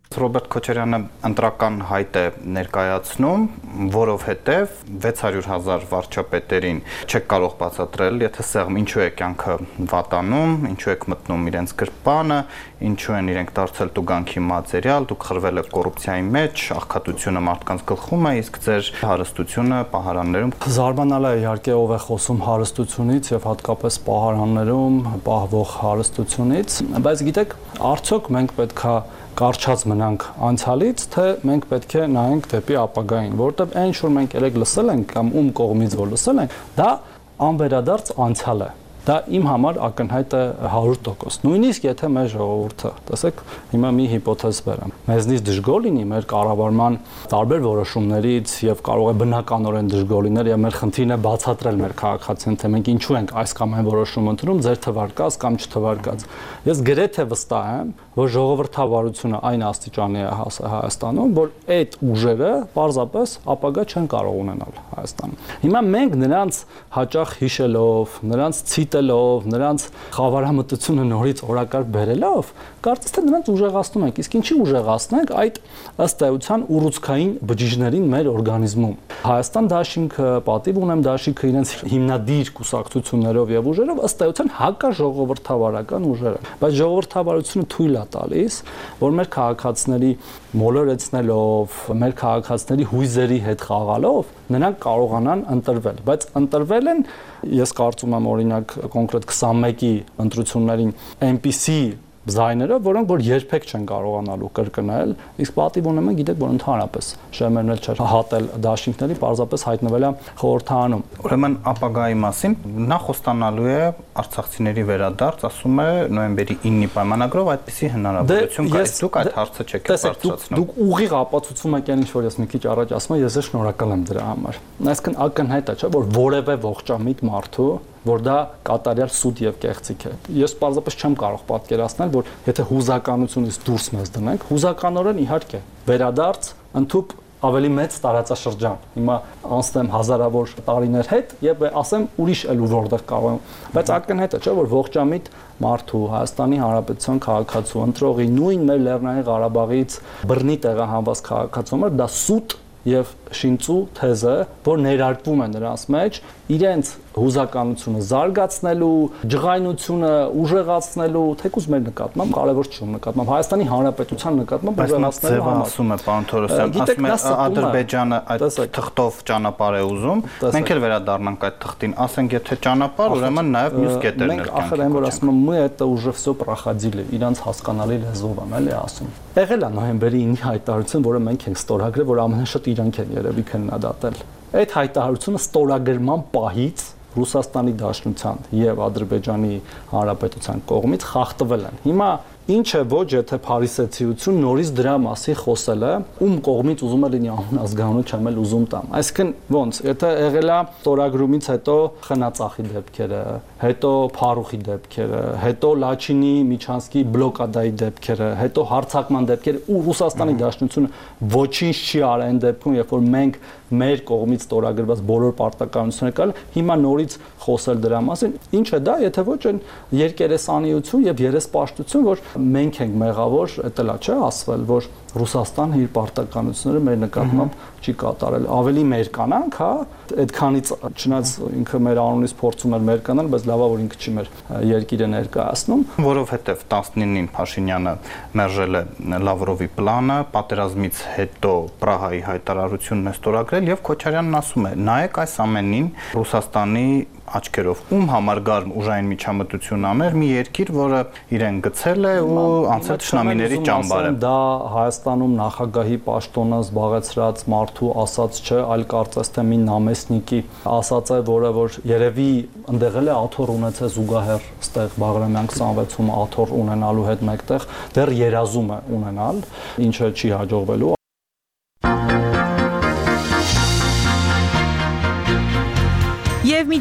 Ռոբերտ Քոչարյանը ընտրական հայտ է ներկայացնում, որովհետև վեց հարյուր հազար վարչապետերին չեք կարող բացատրել, եթե սեղմ ինչու է կյանքը վատանում, ինչու եք մտնում իրենց գրպանը, ինչու են իրենք դարձել տուգանքի մատերիալ, դուք խրվել եք կոռուպցիայի մեջ, աղքատությունը մարդկանց գլխում է, իսկ ձեր հարստությունը պահարաններում։ Զարմանալի է իհարկե ով է խոսում հարստությունից եւ հատկապես պահարաններում պահվող հարստությունից, բայց գիտեք, արդյոք մենք պետքա կարճած մնանք անցյալից, թե մենք պետք է նայենք դեպի ապագային, որովհետև այն ինչ որ մենք երեք լսել ենք կամ ում կողմից որ լսել ենք, դա անվերադարձ անցյալ է։ Դա իմ համար ակնհայտ է հարյուր տոկոս։ Նույնիսկ եթե մեր ժողովուրդը, տեսեք, հիմա մի հիպոթեզ բերեմ։ Մեզնից դժգոհ լինի մեր կառավարման տարբեր որոշումներից եւ կարող է բնականորեն դժգոհ լինել եւ մեր խնդիրն է բացատրել մեր քաղաքացիներին, թե մենք ինչու ենք այս կամ այն որոշում ընդունում, ձեր թվարկած կամ չթվարկած։ Ես գրեթե վստահ եմ, որ ժողովրդավարությունը այն աստիճանի է Հայաստանում, որ այդ ուժերը պարզապես ապագա չեն կարող ունենալ Հայաստանում։ Հիմա մենք նրանց հաճախ հիշելով, նրանց ցիտելով, նրանց խավարամտությունը նորից օրակարգ բերելով, կարծես թե նրանց ուժեղացնում ենք։ Իսկ ինչի ուժեղացնենք այդ ըստ էության ուռուցքային բջիջներին մեր օրգանիզմում։ Հայաստան դաշինքը, պատիվ ունեմ դաշինքը իրենց հիմնադիր կուսակցություններով եւ ուժերով ըստ էության հակաժողովրդավարական ուժեր են։ Բայց ժողովրդավարությունը թույլ է տալիս, որ մեր քաղաքացիների մոլորեցնելով, մեր քաղաքացիների հույզերի հետ խաղալով նրանք կարողանան ընտրվել, բայց ընտրվել են, ես կարծում եմ օրինակ կոնկրետ քսանմեկի ընտրություններին այնպիսի զայները, որոնք որ երբեք չեն կարողանալու կրկնել, իսկ պատիվ ունեմ են գիտեք, որ ընդհանրապես շեմերն էլ չէր հատել դաշինքների, պարզապես հայտնվել է խորհրդարանում։ Ուրեմն ապագայի մասին նա խոստանալու է արցախցիների վերադարձ, ասում է նոյեմբերի ինը պայմանագրով այդպիսի հնարավորություն կա, դուք այդ հարցը չեք բարձրացնում։ Դուք ուղիղ ապացուցում եք այն ինչ որ ես մի քիչ առաջ ասում եմ, ես շնորհակալ եմ դրա համար։ Այսինքն ակնհայտ է, չէ՞, որ որևէ ողջամիտ մարդու որ դա կատարյալ սուտ եւ կեղծիք է։ Ես պարզապես չեմ կարող պատկերացնել, որ եթե հուզականությունից դուրս մեզ դնենք, հուզականորեն իհարկե վերադարձ, ընդཐུպ ավելի մեծ տարածաշրջան։ Հիմա անցնեմ հազարավոր տարիներ հետ եւ ասեմ ուրիշ ելու որտեղ կարող եմ, բայց ակնհայտ է, չէ՞, որ ողջամիտ մարդու Հայաստանի Հանրապետության քաղաքացու ընտրողի նույն մեր Լեռնային Ղարաբաղից բռնի տեղահանված քաղաքացու դա սուտ եւ շինծու թեզը, որ ներարկվում է նրանց մեջ իրենց հուզականությունը զարգացնելու, ջղայնությունը ուժեղացնելու, թեկուզ մեր նկատմամբ կարևոր չի նկատմամբ Հայաստանի Հանրապետության նկատմամբ ուժեղացնելու համար։ Ասում է պարոն Թորոսյան, ասում է Ադրբեջանը այդ թղթով ճանապարհ է ուզում, մենք էլ վերադառնանք այդ թղթին, ասենք եթե ճանապարհ, ուրեմն նաեւ մյուս կետերն էլ կան։ Ախր այն որ ասում եմ, мы это уже всё проходили, իրանց հասկանալի լեզվով եմ էլի ասում։ Եղել է նոյեմբերի ինը հայտարարություն, որը մենք ենք ստորագրել, որ ամենաշատ իրանք են երևի քննադատել։ Այդ հայտարարությունը ստորագրման պահից Ռուսաստանի Դաշնության եւ Ադրբեջանի Հանրապետության կողմից խախտվել են։ Հիմա ինչ է ոչ եթե Փարիսեցիություն նորից դրա մասի խոսելը, ում կողմից ուզում է լինի անուն ազգանունը չեմ էլ ուզում տամ։ Այսինքն ոնց, եթե եղել է ստորագրումից հետո խնածախի դեպքերը, հետո Փարուխի դեպքերը, հետո Լաչինի Միչանսկի բլոկադայի դեպքերը, հետո հարձակման դեպքերը ու Ռուսաստանի Դաշնությունը ոչինչ չի արել այն դեպքում, երբ որ մենք մեր կողմից ստորագրված բոլոր պարտականությունները կան, հիմա նորից խոսել դրա մասին, ինչ է դա, եթե ոչ այն երկերեսանիություն եւ երեսպաշտություն, որ մենք ենք մեղավոր, դա լա չէ ասվել, որ Ռուսաստանը իր պարտականությունները մեր նկատմամբ չի կատարել։ Ավելի մեր կանանք, հա, այդքանից չնայած ինքը մեր անունից փորձում էր մեր կանալ, բայց լավա որ ինքը չի մեր երկիրը ներկայացնում, որովհետև տասնինին Փաշինյանը մերժել է Լավրովի պլանը, պատերազմից հետո Պրահայի հայտարարությունն է ստորագրել եւ Քոչարյանն ասում է. նայեք այս ամենին Ռուսաստանի աչքերով ում համար գարմ ուժային միջամտություն աներ մի երկիր, որը իրեն գցել է ու անցել թշնամիների ճամբարը։ Դա Հայաստանում նախագահի պաշտոնը զբաղեցրած մարդու ասած չէ, այլ կարծես թե մի նամեսնիկի ասած է, որը որ երևի ընդեղել է աթոռ ունեցել զուգահեռ ստեղ Բաղրամյան քսանվեցում աթոռ ունենալու հետ մեկտեղ դեռ երազում է ունենալ, ինչը չի հաջողվելու։ Եվ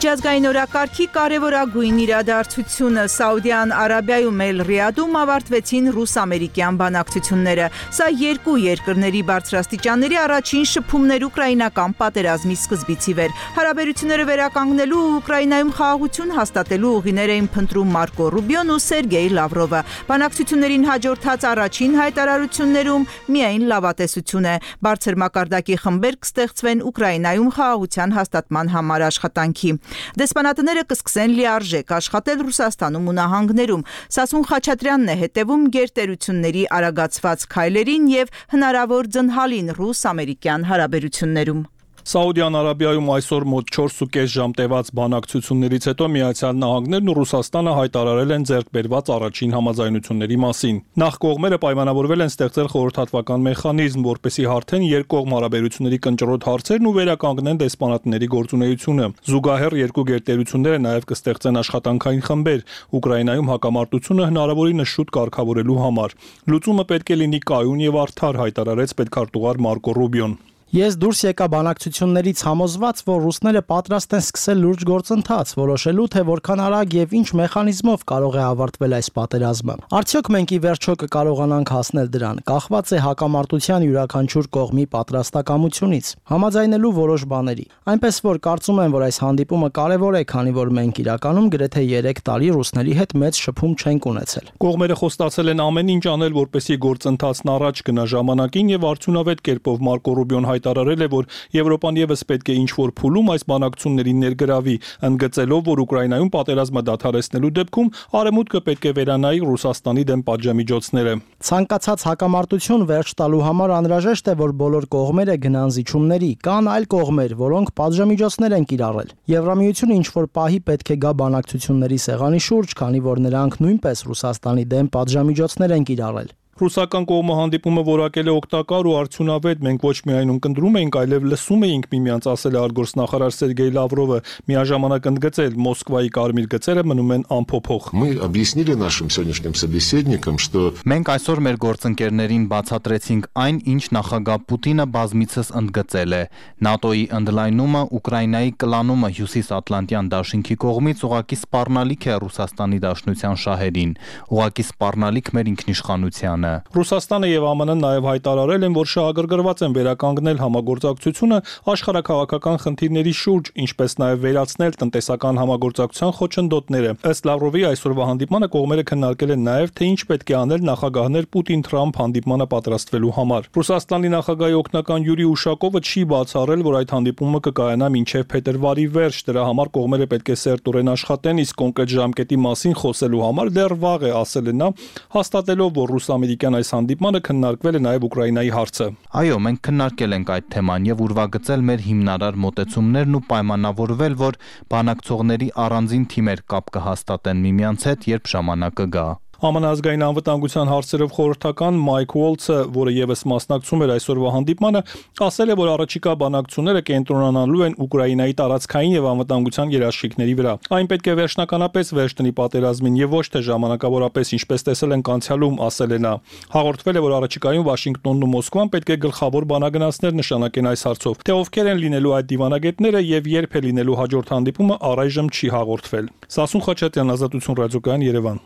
Միջազգային օրակարգի կարևորագույն իրադարձությունը Սաուդյան Արաբիայում էլ Ռիադում ավարտվեցին ռուս-ամերիկյան բանակցությունները։ Սա երկու երկրների բարձրաստիճանների առաջին շփումներ ուկրաինական պատերազմի սկզբից ի վեր։ Հարաբերությունները վերականգնելու ու Ուկրաինայում խաղաղություն հաստատելու ուղիներ էին փնտրում Մարկո Ռուբիոն ու Սերգեյ Լավրովը։ Բանակցություններին հաջորդած առաջին հայտարարություններում միայն լավատեսություն է։ Բարձր մակարդակի խմբեր կստեղծվեն Ուկրաինայում խաղաղության հաստատման համար աշխատանքի։ Դեսպանատները կսկսեն լիարժեք աշխատել Ռուսաստանում ու նահանգներում։ Սասուն Խաչատրյանն է հետևում գերտերությունների արագացված քայլերին եւ հնարավոր ձնհալին ռուս-ամերիկյան հարաբերություններում։ Սաուդյան Արաբիայում այսօր մոտ չորս ու կես ժամ տևած բանակցություններից հետո Միացյալ Նահանգներն ու Ռուսաստանը հայտարարել են ձեռք բերված առաջին համաձայնությունների մասին։ Նախ կողմերը պայմանավորվել են ստեղծել խորհրդատվական մեխանիզմ, որպեսզի հարթեն երկկողմ հարաբերությունների կնճռոտ հարցերն ու վերականգնեն դեսպանատների գործունեությունը։ Զուգահեռ երկու գերտերությունները նաև կստեղծեն աշխատանքային խմբեր Ուկրաինայում հակամարտությունը հնարավորինս շուտ կարգավորելու համար։ Լուծումը պետք է լինի կայուն եւ արդար, հայտարարեց պետքարտուղար Մարկո Ռուբիոն։ Ես դուրս եկա բանակցություններից համոզված, որ ռուսները պատրաստ են սկսել լուրջ գործընթաց, որոշելու թե որքան արագ եւ ինչ մեխանիզմով կարող է ավարտվել այս պատերազմը։ Արդյոք մենք ի վերջո կկարողանանք հասնել դրան, կախված է հակամարտության յուրաքանչյուր կողմի պատրաստակամությունից, համաձայնելու որոշ բաների։ Այնպես որ կարծում եմ, որ այս հանդիպումը կարևոր է, քանի որ մենք իրականում գրեթե երեք տարի ռուսների հետ մեծ շփում չենք ունեցել։ Կողմերը խոստացել են ամեն ինչ անել, որպեսզի գործընթացն առաջ գնա ժամանակին եւ արդյունավետ կերպով Մարկո Ռուբիոն հայտարարել է, որ Եվրոպան եւս պետք է ինչ-որ փուլում այս բանակցություններին ներգրավի, ընդգծելով, որ Ուկրաինայում պատերազմը դադարեցնելու դեպքում Արևմուտքը պետք է վերանայի Ռուսաստանի դեմ պատժամիջոցները։ Ցանկացած հակամարտություն վերջ տալու համար անհրաժեշտ է, որ բոլոր կողմերը գնան զիջումների, կան այլ կողմեր, որոնք պատժամիջոցներ են կիրառել։ Եվրամիությունը ինչ-որ պահի պետք է գա բանակցությունների սեղանի շուրջ, քանի որ նրանք նույնպես Ռուսաստանի դեմ պատժամիջոցներ են կիրառել։ Ռուսական կողմը հանդիպումը որակել է օգտակար ու արդյունավետ, մենք ոչ միայն ունկնդրում էինք, այլև լսում էինք միմյանց, ասել է արտգործնախարար Սերգեյ Լավրովը, միաժամանակ ընդգծել Մոսկվայի կարմիր գծերը մնում են անփոփոխ։ Мы объяснили нашим сегодняшним собеседникам, что Մենք այսօր մեր գործընկերներին բացատրեցինք այն, ինչ նախագահ Պուտինը բազմիցս ընդգծել է։ ՆԱՏՕ-ի ընդլայնումը, Ուկրաինայի կլանումը Հյուսիսատլանտյան դաշինքի կողմից ուղղակի սպառնալիք է Ռուսաստանի Դաշնության շահերին, ուղղակի սպառնալիք մեր ինքնիշխանության։ Ռուսաստանը եւ ԱՄՆ-ն նաև հայտարարել են, որ շահագրգռված են վերականգնել համագործակցությունը աշխարհաքաղաքական խնդիրների շուրջ, ինչպես նաև վերացնել տնտեսական համագործակցության խոչընդոտները։ Ըստ Լավրովի այսօրվա հանդիպմանը կողմերը քննարկել են նաև, թե ինչ պետք է անել նախագահներ Պուտին-Թրամփ հանդիպմանը պատրաստվելու համար։ Ռուսաստանի նախագահի օգնական Յուրի Ուշակովը չի բացառել, որ այդ հանդիպումը կկայանա մինչև փետրվարի վերջ։ Դրա համար կողմերը պետք է սերտորեն աշխատեն, իսկ կոնկրետ ժամկետի մասին խոսելու համար դեռ վաղ է, ասել է նա, հաստատելով, որ ռուս-ամերիկյան այս հանդիպմանը քննարկվել է նաև Ուկրաինայի հարցը։ Այո, մենք քննարկել ենք այդ թեման եւ ուրվագծել մեր հիմնարար մոտեցումներն ու պայմանավորվել, որ բանակցողների առանձին թիմեր կապ կհաստատեն միմյանց հետ, երբ ժամանակը գա։ ԱՄՆ ազգային անվտանգության հարցերով խորհրդական Մայք Ուոլցը, որը եւս մասնակցում էր այսօրվա հանդիպմանը, ասել է, որ առաջիկա բանակցությունները կենտրոնանալու են Ուկրաինայի տարածքային եւ անվտանգության երաշխիքների վրա։ Այն պետք է վերջնականապես վերջ տնի պատերազմին եւ ոչ թե ժամանակավորապես, ինչպես տեսել ենք անցյալում, ասել է նա։ Հաղորդվել է, որ առաջիկայում Վաշինգտոնն ու Մոսկվան պետք է գլխավոր բանագնացներ նշանակեն այս հարցով։ Թե ովքեր են լինելու այդ դիվանագետները եւ երբ է լինելու հաջորդ հանդիպումը, առայժմ չի հաղորդվել։ Սասուն Խաչատրյան, Ազատություն ռադիոկայան, Երևան։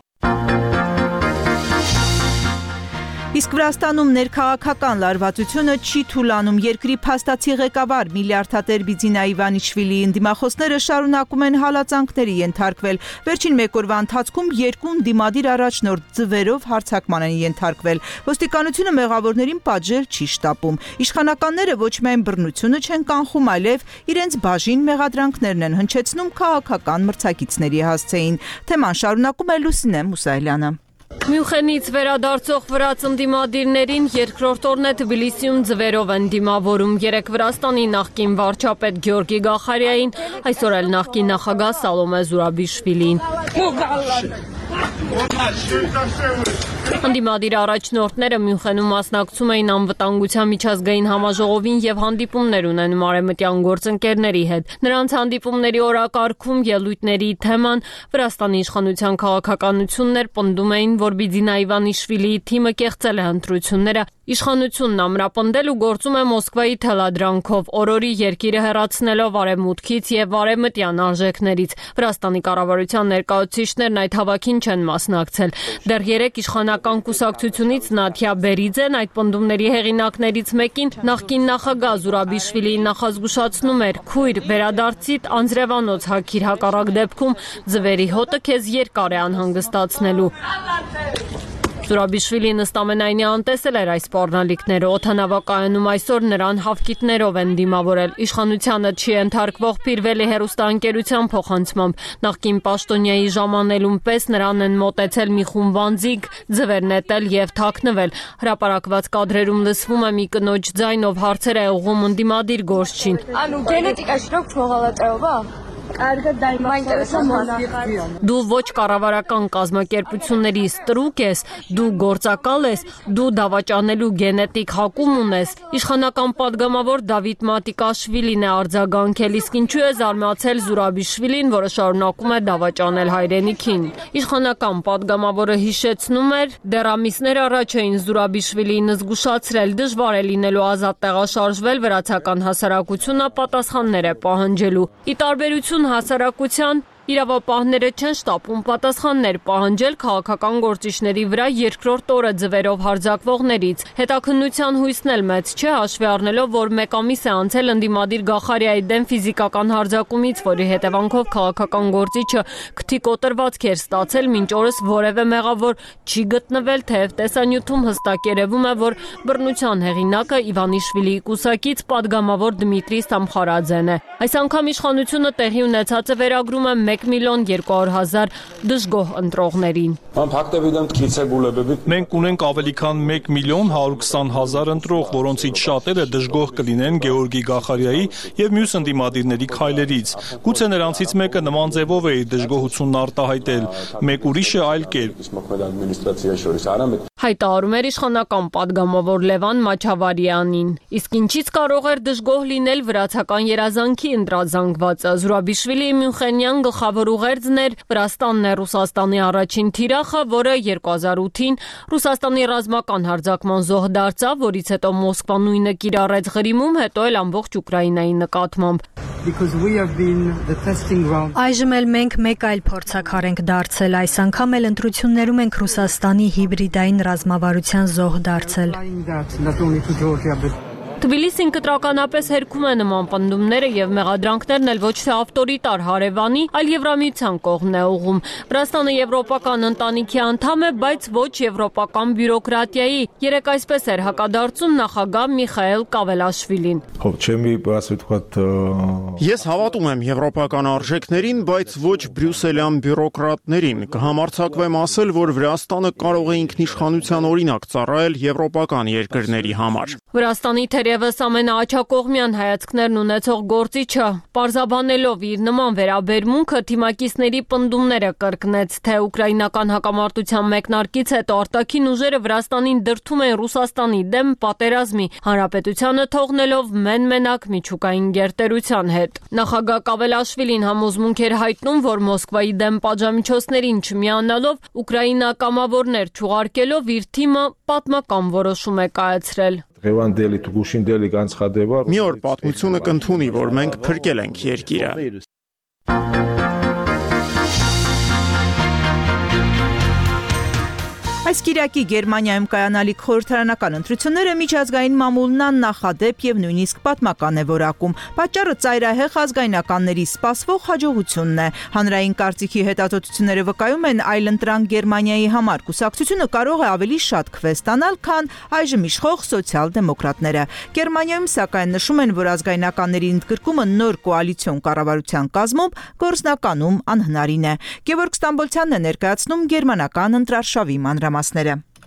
Իսկ Վրաստանում ներքաղաքական լարվածությունը չի թուլանում։ Երկրի փաստացի ղեկավար միլիարդատեր Բիձինա Իվանիշվիլիի ընդդիմախոսները շարունակում են հալածանքների ենթարկվել։ Վերջին մեկ օրվա ընթացքում երկու ընդդիմադիր առաջնորդ ձվերով հարձակման են ենթարկվել։ Ոստիկանությունը մեղավորներին պատժել չի շտապում։ Իշխանականները ոչ միայն բռնությունը չեն կանխում, այլև իրենց բաժին մեղադրանքներն են հնչեցնում քաղաքական մրցակիցների հասցեին։ Թեման շարունակում է Լուսինե Մուսայելյանը։ Մյունխենից վերադարձող վրաց ընդդիմադիրներին երկրորդ օրն է Թբիլիսիում ձվերով են դիմավորում։ Երեկ Վրաստանի նախկին վարչապետ Գյորգի Գախարիային, այսօր էլ նախկին նախագահ Սալոմե Զուրաբիշվիլին։ Հանդիմադիր առաջնորդները Մյունխենում մասնակցում էին անվտանգության միջազգային համաժողովին եւ հանդիպումներ ունենում արևմտյան գործընկերների հետ։ Նրանց հանդիպումների օրակարգում ելույթների թեման Վրաստանի իշխանության քաղաքականությունն էր, պնդում էին, որ Բիձինա Իվանիշվիլիի թիմը կեղծել է ընտրությունները, իշխանությունն ամրապնդել ու գործում է Մոսկվայի թելադրանքով, օրորի երկիրը հեռացնելով արևմուտքից եւ արևմտյան արժեքներից։ Վրաստանի կառավարության ներկայացուցիչներն այդ հավաքին չեն մասնակցել։ Դեռ երեք իշխանական կուսակցությունից Նաթիա Բերիձեն այդ պնդումների հեղինակներից մեկին նախկին նախագահ Զուրաբիշվիլիին նախազգուշացնում էր. «Քույր, վերադարձիդ անձրևանոց հագիր, հակառակ դեպքում ձվերի հոտը քեզ երկար է անհանգստացնելու»։ Զուրաբիշվիլին ըստ ամենայնի անտեսել էր այս սպառնալիքները, օդանավակայանում այսօր նրան հավկիթներով են դիմավորել։ Իշխանությանը չի ենթարկվող Փիրվելի հեռուստաընկերության փոխանցմամբ նախկին պաշտոնյայի ժամանելուն պես նրան են մոտեցել մի խումբ վանձիկ, ձվեր նետել եւ թաքնվել։ Հրապարակված կադրերում լսվում է մի կնոջ ձայն, ով հարցեր է ուղղում ընդդիմադիր գործչին։ Անու գենետիկაში դուք չողալատեովա։ Դու ոչ կառավարական կազմակերպությունների ստրուկ ես, դու գործակալ ես, դու դավաճանելու գենետիկ հակում ունես։ Իշխանական падգամավոր Դավիթ Մատիկաշվիլին է արձագանքել, իսկ ինչու է զարմացել Զուրաբիշվիլին, որը շարունակում է դավաճանել հայրենիքին։ Իշխանական падգամավորը հիշեցնում էր, դեռ ամիսներ առաջ էին Զուրաբիշվիլիին զգուշացրել, դժվար է լինելու ազատ տեղաշարժվել, վրացական հասարակությունը պատասխաններ է պահանջելու։ Ի տարբերություն հասարակության իրավապահները չեն շտապում պատասխաններ պահանջել քաղաքական գործիչների վրա երկրորդ օրը ձվերով հարձակվողներից։ Հետաքննության հույսն էլ մեծ չէ, հաշվի առնելով, որ մեկ ամիս է անցել ընդդիմադիր Գախարիայի դեմ ֆիզիկական հարձակումից, որի հետևանքով քաղաքական գործիչը քթի կոտրվածք էր ստացել, մինչ օրս որևէ մեղավոր չի գտնվել, թեև տեսանյութում հստակ երևում է, որ բռնության հեղինակը Իվանիշվիլիի կուսակից падգամավոր Դմիտրի Սամխարաձեն է։ Այս անգամ իշխանությունը տեղի ունեցածը վերագրում է մեկ միլիոն երկու հարյուր հազար դժգոհ ընտրողներին։ Մենք ունենք ավելի քան մեկ միլիոն հարյուր քսան հազար ընտրող, որոնցից շատերը դժգոհ կլինեն Գեորգի Գախարիայի եւ մյուս ընդդիմադիրների քայլերից։ Գուցե նրանցից մեկը նման ձևով է իր դժգոհությունն արտահայտել, մեկ ուրիշը այլ կերպ։ Հայտարարում էր իշխանական падգամավոր Լևան Մաչավարյանին։ Իսկ ինչից կարող էր դժգոհ լինել վրացական երազանքի ընտրազանգվածը։ Զուրաբիշվիլիի Մյունխենյան գլխավոր ուղերձն էր Վրաստանն է Ռուսաստանի առաջին թիրախը, որը երկու հազար ութին Ռուսաստանի ռազմական հարձակման զոհ դարձավ, որից հետո Մոսկվան նույնը կիրառեց Ղրիմում, հետո էլ ամբողջ Ուկրաինայի նկատմամբ։ Այժմ էլ մենք մեկ այլ փորձաքար ենք դարձել, այս անգամ էլ ընտրություններում ենք Ռուսաստանի հիբրիդային ռազմավարության զոհ դարձել։ Թբիլիսին կտրականապես հերքում է նման պնդումները եւ մեղադրանքներն էլ ոչ թե ավտորիտար հարևանի, այլ Եվրամիության կողմն է ուղղում։ Վրաստանը եվրոպական ընտանիքի անդամ է, բայց ոչ եվրոպական բյուրոկրատիայի։ Երեք այսպես էր հակադարձում նախագահ Միխայել Կավելաշվիլին։ Ես հավատում եմ եվրոպական արժեքներին, բայց ոչ բրյուսելյան բյուրոկրատներին։ Կհամարձակվեմ ասել, որ Վրաստանը կարող է ինքնիշխանության օրինակ ծառայել եվրոպական երկրների համար։ Վրաստանի թերևս ամենաաչակողմյան հայացքներն ունեցող գործիչը պարզաբանելով իր նման վերաբերմունքը թիմակիցների պնդումները կրկնեց, թե ուկրաինական հակամարտության մեկնարկից հետո արտաքին ուժերը Վրաստանին դրդում են Ռուսաստանի դեմ պատերազմի, հանրապետությանը թողնելով մեն-մենակ միջուկային գերտերության հետ։ Նախագահ Կավելաշվիլին համոզմունք էր հայտնում, որ Մոսկվայի դեմ պատժամիջոցներին չմիանալով, Ուկրաինա կամավորներ չուղարկելով իր թիմը պատմական որոշում է կայացրել։ Մի օր պատմությունը կընդունի, որ մենք փրկել ենք երկիրը։ Այս կիրակի Գերմանիայում կայանալիք խորհրդարանական ընտրությունները միջազգային մամուլն աննախադեպ եւ նույնիսկ պատմական է որակում։ Պատճառը ծայրահեղ ազգայնականների սպասվող հաջողությունն է։ Հանրային կարծիքի հետազոտությունները վկայում են այլընտրանք Գերմանիայի համար կուսակցությունը կարող է ավելի շատ քվե ստանալ, քան այժմ իշխող սոցիալ-դեմոկրատները։ Գերմանիայում սակայն նշում են, որ ազգայնականների ընդգրկումը նոր կոալիցիոն կառավարության կազմում գործնականում անհնարին է։ Գևորգ Ստամբոլցյանն է ներկայացնում գերմանական ընտրարշավի մանրամասները։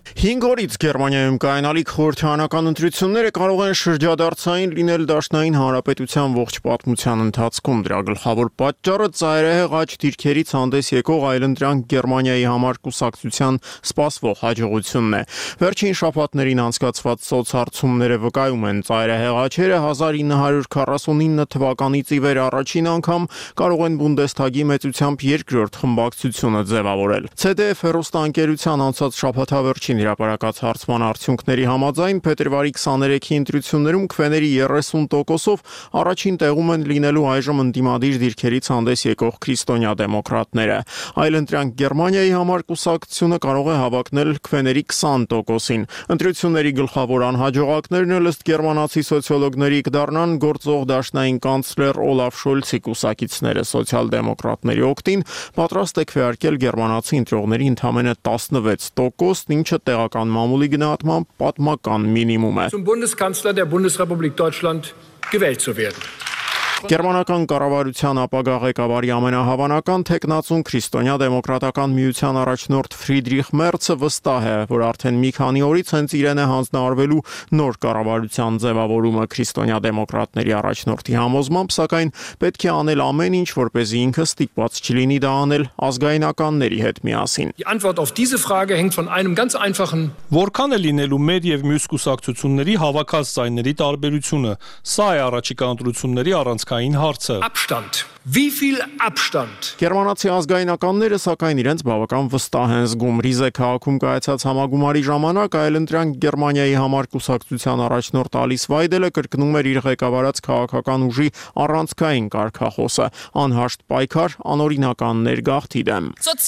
հինգ օրից Գերմանիայում կայանալիք խորհրդարանական ընտրությունները կարող են շրջադարձային լինել Դաշնային Հանրապետության ողջ պատմության ընթացքում։ Դրա գլխավոր պատճառը ծայրահեղ աճ դիրքերից հանդես եկող այլընտրանք Գերմանիայի համար կուսակցության սպասվող հաջողությունն է։ Վերջին շաբաթներին անցկացված սոցհարցումները վկայում են, ծայրահեղ աճերը հազար ինը հարյուր քառասունինը թվականից ի վեր առաջին անգամ կարող են Բունդեսթագի մեծությամբ երկրորդ խմբակցությունը ձևավորել։ ցե դե էֆ հեռուստաընկերության անցած շաբաթավերջին հրապարակած հարցման արդյունքների համաձայն փետրվարի քսաներեքի ընտրություններում քվեների երեսուն տոկոսով առաջին տեղում են լինելու այժմ ընդդիմադիր դիրքերից հանդես եկող քրիստոնյա դեմոկրատները։ Այլընտրանք Գերմանիայի համար կուսակցությունը կարող է հավակնել քվեների քսան տոկոսին։ Ընտրությունների գլխավոր անհաջողակներն էլ ըստ գերմանացի սոցիոլոգների կդառնան գործող դաշնային կանցլեր Օլաֆ Շոլցի կուսակիցները։ Սոցիալ-դեմոկրատների օգտին պատրաստ է քվեարկել գերմանացի ընտրողների ընդամենը տասնվեց տոկոս, ինչը տեղական մամուլի գնահատմամբ պատմական մինիմում է։ Zum Bundeskanzler der Bundesrepublik Deutschland gewählt zu werden. Գերմանական կառավարության ապագա ղեկավարի ամենահավանական թեկնածուն քրիստոնյա դեմոկրատական միության առաջնորդ Ֆրիդրիխ Մերցը վստահ է, որ արդեն մի քանի օրից հենց իրեն է հանձնարարվելու նոր կառավարության ձևավորումը քրիստոնյա դեմոկրատների առաջնորդի համոզմամբ, սակայն պետք է անել ամեն ինչ, որպեսզի ինքը ստիպված չլինի դա անել ազգայնականների հետ միասին։ Die Antwort auf diese Frage hängt von einem ganz einfachen Որքան է լինելու մեր եւ մյուս կուսակցությունների հավաքած ձայների տարբերությունը։ Սա է առաջիկա ընտրությունների առանցքային հարցը։ Abstand. Wie viel Abstand? Գերմանացի ազգայնականները սակայն իրենց բավական վստահ են զգում։ Ռիզե քաղաքում կայացած համագումարի ժամանակ այլընտրանք Գերմանիայի համար կուսակցության առաջնորդ Ալիս Վայդելը կրկնում էր իր ղեկավարած քաղաքական ուժի առանցքային կարգախոսը՝ անհաշտ պայքար անօրինականներ գաղթի դեմ։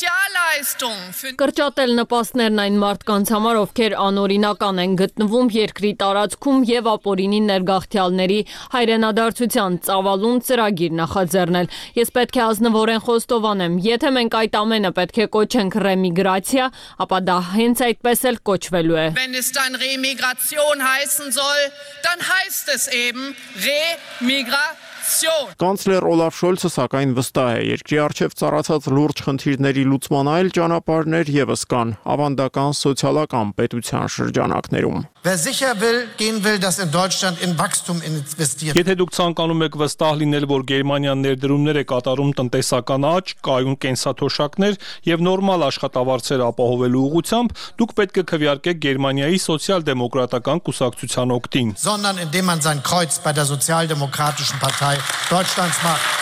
Կրճատել նպաստներն այն մարդկանց համար, ովքեր անօրինական են գտնվում երկրի տարածքում եւ ապօրինի ներգաղթյալների հայրենադարձության ծավալուն ծրագիր նախաձեռնել։ Ես պետք է ազնվորեն խոստովանեմ, եթե մենք այդ ամենը պետք է կոչենք ռեմիգրացիա, ապա դա հենց այդպես էլ կոչվելու է։ Wenn es dann Remigration heißen soll, dann heißt es eben Remigration. Կանցլեր Օլաֆ Շոլցը սակայն վստահ է, երկրի առջև ծառացած լուրջ խնդիրների լուծման այլ ճանապարհներ ևս կան ավանդական սոցիալական պետության շրջանակներում։ Wer sicher will, gehen will, dass in Deutschland in Wachstum investiert. Եթե դուք ցանկանում եք վստահ լինել, որ Գերմանիան ներդրումներ է կատարում տնտեսական աճ, կայուն կենսաթոշակներ եւ նորմալ աշխատավարձեր ապահովելու ուղղությամբ, դուք պետք է քվեարկեք Գերմանիայի սոցիալ-դեմոկրատական կուսակցության օգտին, sondern indem man sein Kreuz bei der Sozialdemokratischen Partei Deutschlands macht.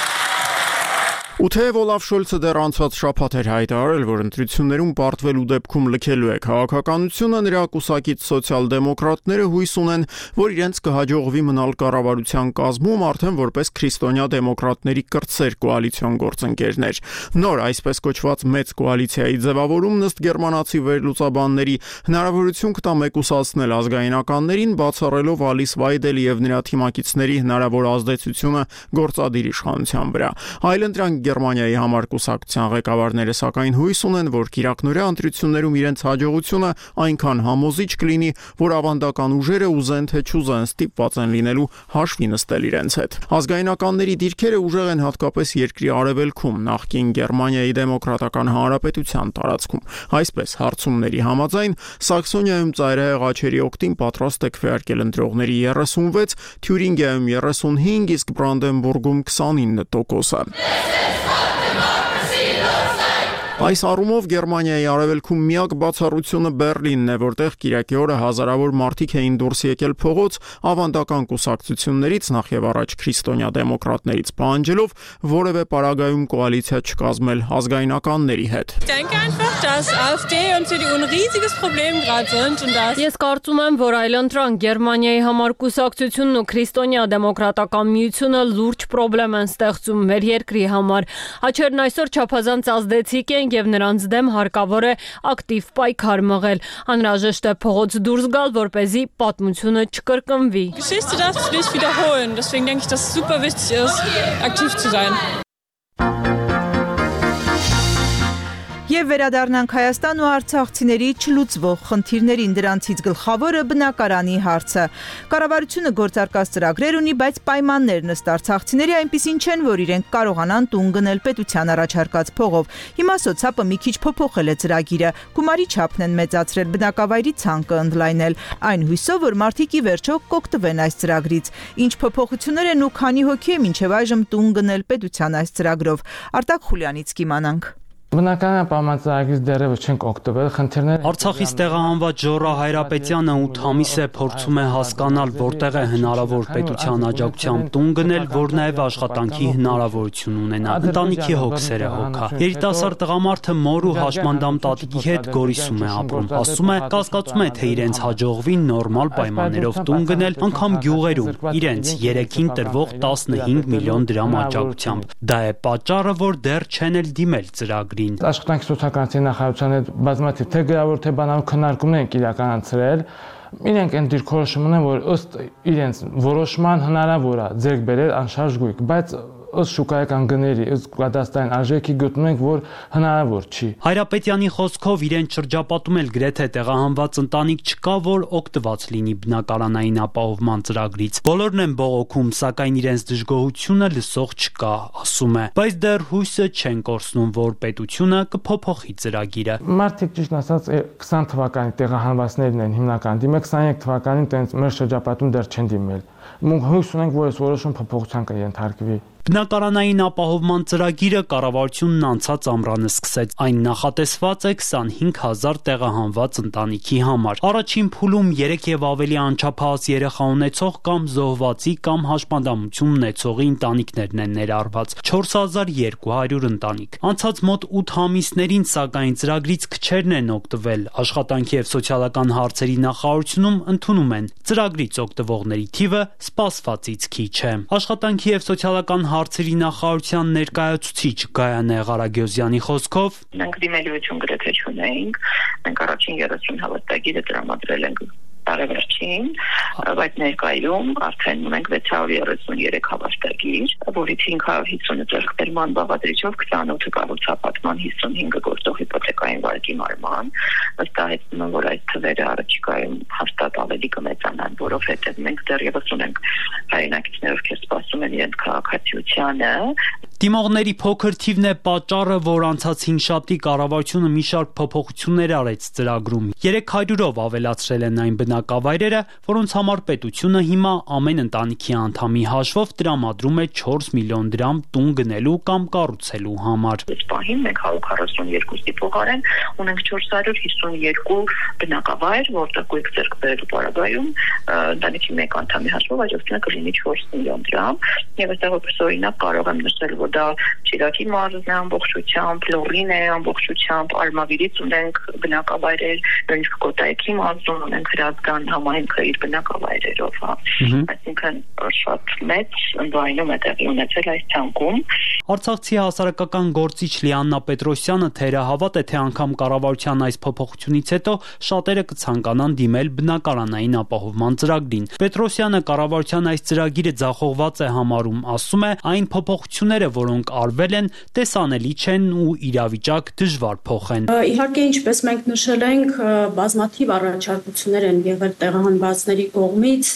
Ու թեև Օլաֆ Շոլցը դեռ անցած շաբաթ էր հայտարարել, որ ընտրություններում պարտվելու դեպքում լքելու է քաղաքականությունը, նրա կուսակից սոցիալ-դեմոկրատները հույս ունեն, որ իրենց կհաջողվի մնալ կառավարության կազմում արդեն որպես քրիստոնյա դեմոկրատների կրտսեր կոալիցիոն գործընկերներ։ Նոր այսպես կոչված մեծ կոալիցիայի ձևավորումն ըստ գերմանացի վերլուծաբանների հնարավորություն կտա մեկուսացնել ազգայնականներին, բացառելով Ալիս Վայդելի եւ նրա թիմակիցների հնարավոր ազդեցությունը գործադիր իշխանության վրա։ Այլընտրանք Գերմանիայի համար կուսակցության ղեկավարները սակայն հույս ունեն, որ կիրակնօրյա ընտրություններում իրենց հաջողությունը այնքան համոզիչ կլինի, որ ավանդական ուժերը ուզեն թե չուզեն ստիպված են լինելու հաշվի նստել իրենց հետ։ Ազգայնականների դիրքերը ուժեղ են հատկապես երկրի արևելքում, նախկին Գերմանիայի դեմոկրատական հանրապետության տարածքում։ Այսպես հարցումների համաձայն Սաքսոնիայում ծայրահեղ աճերի օգտին պատրաստ է քվեարկել ընտրողների երեսունվեց, Թյուրինգիայում երեսունհինգ, իսկ Բրանդենբուրգում քսանինը տոկոսը։ Այս առումով Գերմանիայի արևելքում միակ բացառությունը Բեռլինն է, որտեղ կիրակի օրը հազարավոր մարդիկ էին դուրս եկել փողոց ավանդական կուսակցություններից, նախ եւ առաջ քրիստոնյա դեմոկրատներից պահանջելով որևէ պարագայում կոալիցիա չկազմել ազգայնականների հետ։ Ես կարծում եմ, որ այլընտրանք Գերմանիայի համար կուսակցությունն ու քրիստոնյա դեմոկրատական միությունը լուրջ խնդրեմ են ստեղծում մեր երկրի համար։ Աչերն այսօր չափազանց ազդեցիկ են եւ նրանց դեմ հարկավոր է ակտիվ պայքար մղել։ Անհրաժեշտ է փողոց դուրս գալ, որպեսզի պատմությունը չկրկնվի։ Geschichte darf sich nicht wiederholen, deswegen denke ich, dass es super wichtig ist, aktiv zu sein. Եվ վերադառնանք Հայաստան ու արցախցիների չլուծվող խնդիրներին, դրանցից գլխավորը բնակարանի հարցը։ Կառավարությունը գործարկած ծրագրեր ունի, բայց պայմաններն ըստ արցախցիների այնպիսին չեն, որ իրենք կարողանան տուն գնել պետության առաջարկած փողով։ Հիմա սոցապը մի քիչ փոփոխել է ծրագիրը, գումարի չափն են մեծացրել, բնակավայրի ցանկը ընդլայնել, այն հույսով, որ մարդիկ ի վերջո կօգտվեն այս ծրագրից։ Ինչ փոփոխություններ են ու քանի հոգի է մինչև այժմ տուն գնել պետության այս ծրագրով։ Արտակ Խուլյանից կիմանանք։ Բնականաբար պայման ծրագրից դեռևս չենք օգտվել, խնդիրները Արցախից տեղահանված Ժորա Հայրապետյանը ութ ամիս է փորձում է հասկանալ, որտեղ է հնարավոր պետության աջակցությամբ տուն գնել, որ նաև աշխատանքի հնարավորություն ունենա։ Ընտանիքի հոգսերը հոգա։ Երիտասարդ տղամարդը մոր ու հաշմանդամ տատիկի հետ Գորիսում է ապրում։ Ասում է, կասկածում է, թե իրենց հաջողվի նորմալ պայմաններով տուն գնել, անգամ գյուղերում, իրենց երեքին տրվող տասնհինգ միլիոն դրամ աջակցությամբ։ Դա է պատճառը, որ դեռ չեն էլ դիմել ծրագրին։ Աշխատանքի սոցիալական նախարարության հետ բազմաթիվ թե գրավոր թե բանալու քննարկումներ են իրականացրել։ Իրենք այն դիրքորոշում ունեն, որ ըստ իրենց որոշման հնարավոր է ձեռք բերել անշարժ գույք, բայց ըստ շուկայական գների, ըստ կադաստրային արժեքի գտնում ենք, որ հնարավոր չի։ Հայրապետյանի խոսքով իրենց շրջապատում էլ գրեթե տեղահանված ընտանիք չկա, որ օգտված լինի բնակարանային ապահովման ծրագրից։ Բոլորն են բողոքում, սակայն իրենց դժգոհությունը լսող չկա, ասում է, բայց դեռ հույսը չեն կորցնում, որ պետությունը կփոփոխի ծրագիրը։ Մարդիկ ճիշտ ասած քսան թվականի տեղահանվածներն են հիմնական դիմել, քսաներեք թվականին տենց մեր շրջապատում դեռ չեն դիմել։ Մենք հույս ունենք, որ այս որոշում փոփոխության կենթարկվի։ Բնակարանային ապահովման ծրագիրը կառավարությունն անցած ամռանը սկսեց։ Այն նախատեսված է քսանհինգ հազար տեղահանված ընտանիքի համար։ Առաջին փուլում երեք եւ ավելի անչափահաս երեխա ունեցող կամ զոհվածի կամ հաշմանդամություն ունեցողի ընտանիքներն են ներառված։ չորս հազար երկու հարյուր ընտանիք։ Անցած մոտ ութ ամիսներին, սակայն ծրագրից քչերն են օգտվել։ Աշխատանքի եւ սոցիալական հարցերի նախարարությունում ընդունում են ծրագրից օգտվողների թիվը սպասվածից քիչ է։ Աշխատանքի եւ սոցիալական հարցերի նախարարության ներկայացուցիչ Գայանե Ղարագյոզյանի խոսքով մենք դիմելիություն գրեթե չունեինք, մենք առաջին երեսուն հավաստագիրը տրամադրել ենք տարեվերջին, բայց ներկայում արդեն ունենք վեց հարյուր երեսուներեք հավաստագիր, որից հինգ հարյուր հիսունը ձեռքբերման բաղադրիչով, քսանութը կառուցապատման, հիսունհինգը գործող հիպոթեկային վարկի մարման, վստահեցնում եմ, որ այս թվերը առաջիկայում հաստատ ավելի կմեծանան, որովհետև մենք դեռևս ունենք հայրենակիցներ, ովքեր սպասում են իրենց քաղաքացիությանը։ Դիմողների փոքր թիվն է պատճառը, որ անցած հինգշաբթի կառավարությունը մի շարք փոփոխություններ արեց ծրագրում։ երեք հարյուրով ավելացրել են այն բնակավայրերը, որոնց համար պետությունը հիմա ամեն ընտանիքի անդամի հաշվով տրամադրում է չորս միլիոն դրամ տուն գնելու կամ կառուցելու համար։ Այս պահին մենք հարյուր քառասունյոթի փոխարեն ունենք չորս հարյուր հիսունյոթ բնակավայր, որտեղ գույք ձեռք բերելու պարագայում ընտանիքի մեկ անդամի հաշվով աջակցությունը կլինի չորս միլիոն դրամ, եւ այստեղ որպես օրինակ կարող եմ նշել, որ դա Չիրակի մարզն է ամբողջությամբ, Լոռին է ամբողջությամբ, Արմավիրից ունենք բնակավայրեր, նույնիսկ Կոտայքի մարզում ունենք Հրազդան համայնքը իր բնակավայրերով, հա։ Այսինքն շատ մեծ ընդայնում է տեղի ունեցել այս ցանկում։ Արցախցի հասարակական գործիչ Լիաննա Պետրոսյանը թերահավատ է, թե անգամ կառավարության այս փոփոխությունից հետո շատերը կցանկանան դիմել բնակարանային ապահովման ծրագրին։ Պետրոսյանը կառավարության այս ծրագիրը ձախողված է համարում, ասում է, այն փոփոխությունները, որոնք արվել են, տեսանելի չեն ու իրավիճակ դժվար փոխեն։ Իհարկե, ինչպես մենք նշել ենք, բազմաթիվ առաջարկություններ են եղել տեղահանվածների կողմից,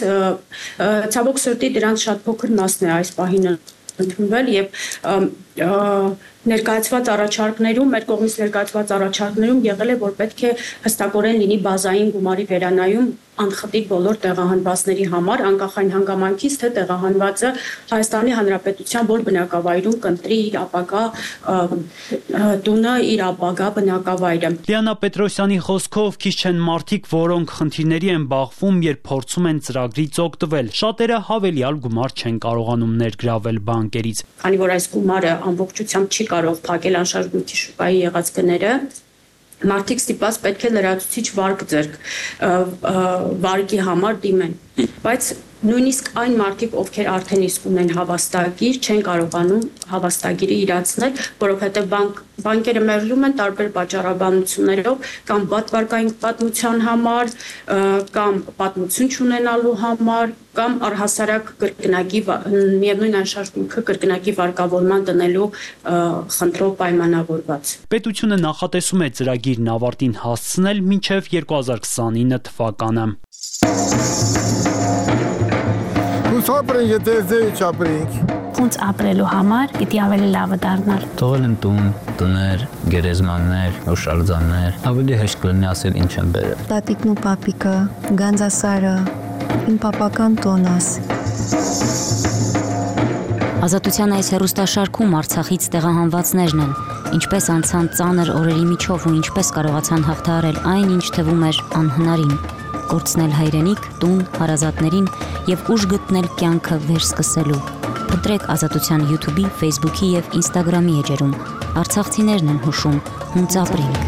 ցավոք սրտի դրանց շատ փոքր մասն է այս պահին ընդունվել եւ ներկայացված առաջարկներում, մեր կողմից ներկայացված առաջարկներում եղել է, որ պետք է հստակորեն լինի բազային գումարի վերանայում անխտիր բոլոր տեղահանվածների համար, անկախ այն հանգամանքից, թե տեղահանվածը Հայաստանի Հանրապետության որ բնակավայրում կընտրի իր ապագա տունը, իր ապագա բնակավայրը։ Լիաննա Պետրոսյանի խոսքով քիչ չեն մարդիկ, որոնք խնդիրների են բախվում, երբ փորձում են ծրագրից օգտվել։ Շատերը հավելյալ գումար չեն կարողանում ներգրավել բանկերից։ Քանի որ այս գումարը ամբողջությամբ չի կարող փակել անշարժ գույքի շուկայի եղած գները, մարդիկ ստիպված պետք է լրացուցիչ վարկ ձեռք վարկի համար դիմեն, բայց նույնիսկ այն մարդիկ, ովքեր արդեն իսկ ունեն հավաստագիր, չեն կարողանում հավաստագիրը իրացնել, որովհետև բանկ, բանկերը մերժում են տարբեր պատճառաբանություններով կամ վատվարկային պատմության համար, կամ պատմություն չունենալու համար, կամ առհասարակ կրկնակի միևնույն անշարժույթը կրկնակի վարկավորման դնելու խնդրով պայմանավորված։ Պետությունը նախատեսում է ծրագիրն ավարտին հասցնել մինչև երկու հազար քսանինը թվականը։ Ապրենք, եթե ձեի չապրենք։ Ոնց ապրելու համար պիտի ավելի լավը դառնալ։ Թողել են տուն, տներ, գերեզմաններ, հուշարձաններ, ավելի հեշտ կլինի ասել ինչ են բերել։ Տատիկն ու պապիկը, Գանձասարը, իմ պապական տոնս։ Ազատության այս հեռուստաշարքում Արցախից տեղահանվածներն են, ինչպես անցան ծանր օրերի միջով ու ինչպես կարողացան հաղթահարել այն, ինչ թվում էր անհնարին, կորցնել հայրենիք, տուն, հարազատներին եւ ուժ գտնել կյանքը վերսկսելու։ Փնտրեք Ազատության YouTube-ի, Facebook-ի եւ Instagram-ի էջերում։ Արցախցիներն են հուշում, հունց ապրենք։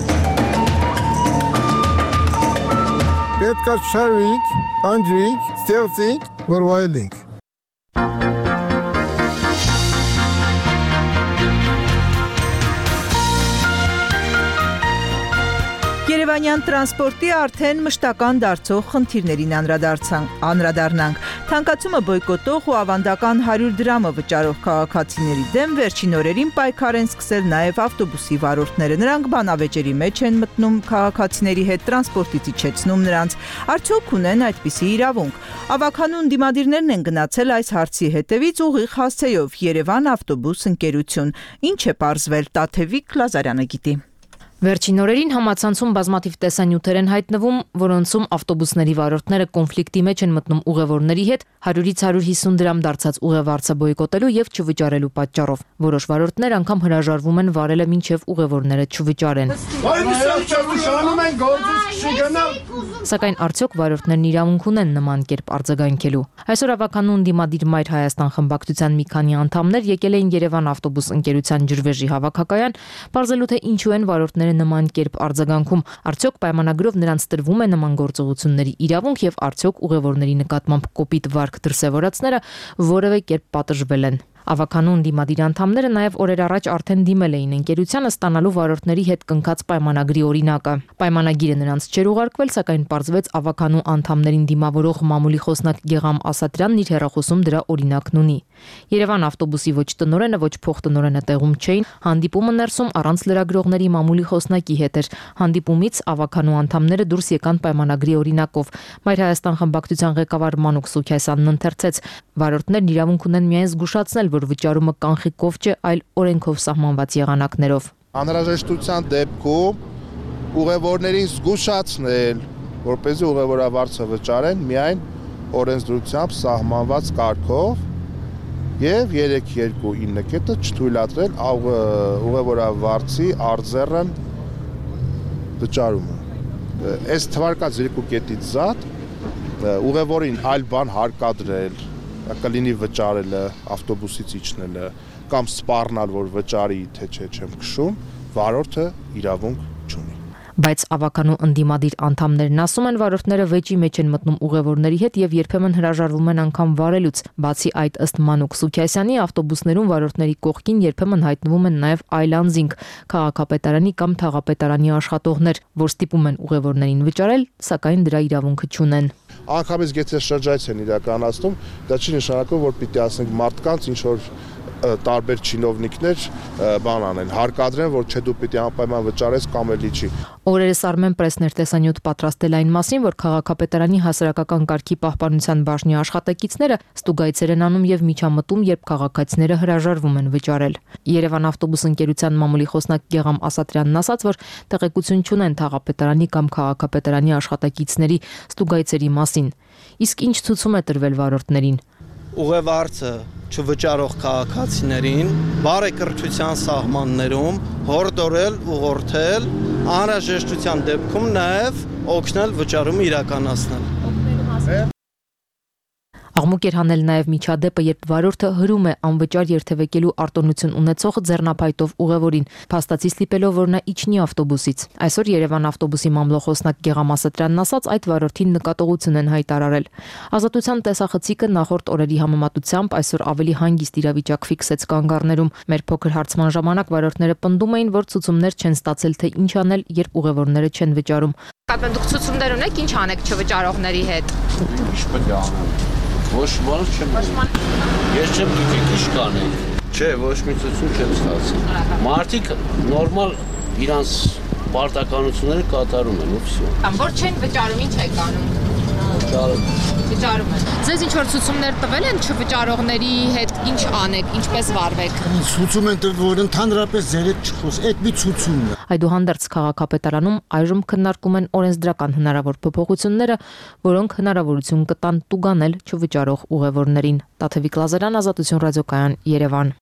Պետք է շարվենք, անջրենք, ստեղծենք, որ վայելենք։ Երևանյան տրանսպորտի արդեն մշտական դարձող խնդիրներին անդրադառնանք։ Թանկացումը բոյկոտող ու ավանդական հարյուր դրամը վճարող քաղաքացիների դեմ վերջին օրերին պայքար են սկսել նաև ավտոբուսի վարորդները։ Նրանք բանավեճերի մեջ են մտնում քաղաքացիների հետ, տրանսպորտից իջեցնում նրանց։ Արդյոք ունեն այդպիսի իրավունք։ Ավագանու ընդդիմադիրներն են գնացել այս հարցի հետևից ուղիղ հասցեով Երևան ավտոբուս ընկերություն։ Ինչ է պարզվել, Տաթևիկ Լազարյանը գիտի։ Վերջին օրերին համացանցում բազմաթիվ տեսանյութեր են հայտնվում, որոնցում ավտոբուսների վարորդները կոնֆլիկտի մեջ են մտնում ուղևորների հետ հարյուրից հարյուր հիսուն դրամ դարձած ուղևորցը բոյկոտելու եւ չվճարելու պատճառով։ Որոշ վարորդներ անգամ հրաժարվում են վարելը մինչեւ ուղևորները չվճարեն։ Սակայն արդյոք վարորդներն իրավունք ունեն նման կերպ արձագանքելու։ Այսօր ավականու ընդդիմադիր Մայր Հայաստան խմբակցության մի քանի անդամներ եկել էին Երևան ավտոբուս ընկերության ջրվեժի հավաքակայան, բարձելու թե ինչու են վարորդները նման կերպ արձագանքում, արդյոք պայմանագրով նրանց տրվում է նման գործողությունների իրավունք եւ արդյոք ուղևորների նկատմամբ կոպիտ վարք դրսեւորածները որևէ կերպ պատժվել են։ Ավականու ընդդիմադիր անդամները նաև օրեր առաջ արդեն դիմել էին ընկերությանը ստանալու վարորդների հետ կնքած պայմանագրի օրինակը։ Պայմանագիրը նրանց չէր ուղարկվել, սակայն պարզվեց ավականու անդամներին դիմավորող մամուլի խոսնակ Գեգամ Ասատրյանն իր հեռախոսում դրա օրինակն ունի։ Երևան ավտոբուսի ոչ տնօրենը, ոչ փոխտնօրենը տեղում չէին, հանդիպումը ներսում առանց լրագրողների մամուլի խոսնակի հետ էր։ Հանդիպումից ավականու անդամները դուրս եկան պայմանագրի օրինակով։ Մայր Հայաստան խմբակցության ղեկավար Մանուկ Սուքյասյանն ընթերցեց. վարորդներն իրավունք ունեն միայն զգուշացնել, որ վճարումը կանխիկով չէ, այլ օրենքով սահմանված եղանակներով։ Անհրաժեշտության դեպքում ուղևորներին զգուշացնել, որպեսզի ուղևորավարձը վճարեն միայն օրենսդրությամբ սահմանված կարգով եւ երեք երկու ինը կետը չթույլատրել ուղևորավարձի արձեռն վճարումը։ Այս թվարկած երկու կետից զատ ուղևորին այլ բան հարկադրել, կլինի վճարելը, ավտոբուսից իջնելը կամ սպառնալ, որ վճարի, թե չէ չեմ քշում, վարորդը իրավունք չունի։ Բայց ավականու ընդդիմադիր անդամներն ասում են, վարորդները վեճի մեջ են մտնում ուղևորների հետ եւ երբեմն հրաժարվում են անգամ վարելուց։ Բացի այդ, ըստ Մանուկ Սուքյասյանի, ավտոբուսներում վարորդների կողքին երբեմն հայտնվում են նաեւ այլ անձինք, քաղաքապետարանի կամ թաղապետարանի աշխատողներ, որ ստիպում են ուղևորներին վճարել, սակայն դրա իրավունքը չունեն։ Անկամից եթե շրջայց են իրականացնում, դա չի նշանակում, որ պիտի ասենք մարդկանց ինչ որ տարբեր չինովնիկներ բան անեն, հարկադրեն, որ չէ դու պիտի անպայման վճարես կամ էլի չի։ Օրերս Armen Press-ներ տեսանյութ պատրաստել այն մասին, որ քաղաքապետարանի հասարակական կարգի պահպանության բաժնի աշխատակիցները ստուգայցեր են անում եւ միջամտում, երբ քաղաքացիները հրաժարվում են վճարել։ Երևան ավտոբուս ընկերության մամուլի խոսնակ Գեգամ Ասատրյանն ասաց, որ տեղեկություն չունեն թաղապետարանի կամ քաղաքապետարանի աշխատակիցների ստուգայցերի մասին։ Իսկ ինչ ցուցում է տրվել վարորդներին։ Ուղևորցը չվճարող քաղաքացիներին բարեկրթության սահմաններում հորդորել, ուղղորդել, անհրաժեշտության դեպքում նաև օգնել վճարումը իրականացնել։ Աղմուկ էր հանել նաև միջադեպը, երբ վարորդը հրում է անվճար երթևեկելու արտոնություն ունեցող ձեռնափայտով ուղևորին, փաստացի ստիպելով, որ նա իջնի ավտոբուսից։ Այսօր Երևան ավտոբուսի մամլոխոսնակ Գեղամասատրյանն ասաց, այդ վարորդին նկատողություն են հայտարարել։ Ազատության տեսախցիկը նախորդ օրերի համեմատությամբ այսօր ավելի հանգիստ իրավիճակ ֆիքսեց կանգառներում։ Մեր փոքր հարցման ժամանակ վարորդները պնդում էին, որ ցուցումներ չեն ստացել, թե ինչ անել, երբ ուղևորները չեն վճարում։ Դուք ցուցումներ ունեք, ինչ անեք չվճարողների հետ։ Ինչ պետք է անեմ։ Ոչ մանր չեմ։ Ես չեմ գիտեք ինչ կանեմ։ Չէ, ոչ մի ցուցում չեմ ստացել։ Մարդիկ նորմալ իրանց պարտականությունները կատարում են, ու վсё։ Կամ որ չեն վճարում, ինչ եք անում։ Վճարում։ Վճարում են։ Ձեզ ինչ որ ցուցումներ տվել են չվճարողների հետ, ինչ անեք, ինչպես վարվեք։ Ցուցում են տվել, որ ընդհանրապես ձեր հետ չխոս, այդ մի ցուցումն է։ Այդուհանդերձ քաղաքապետարանում այժմ քննարկում են օրենսդրական հնարավոր փոփոխությունները, որոնք հնարավորություն կտան տուգանել չվճարող ուղևորներին։ Տաթևիկ Լազարյան, Ազատություն ռադիոկայան, Երևան։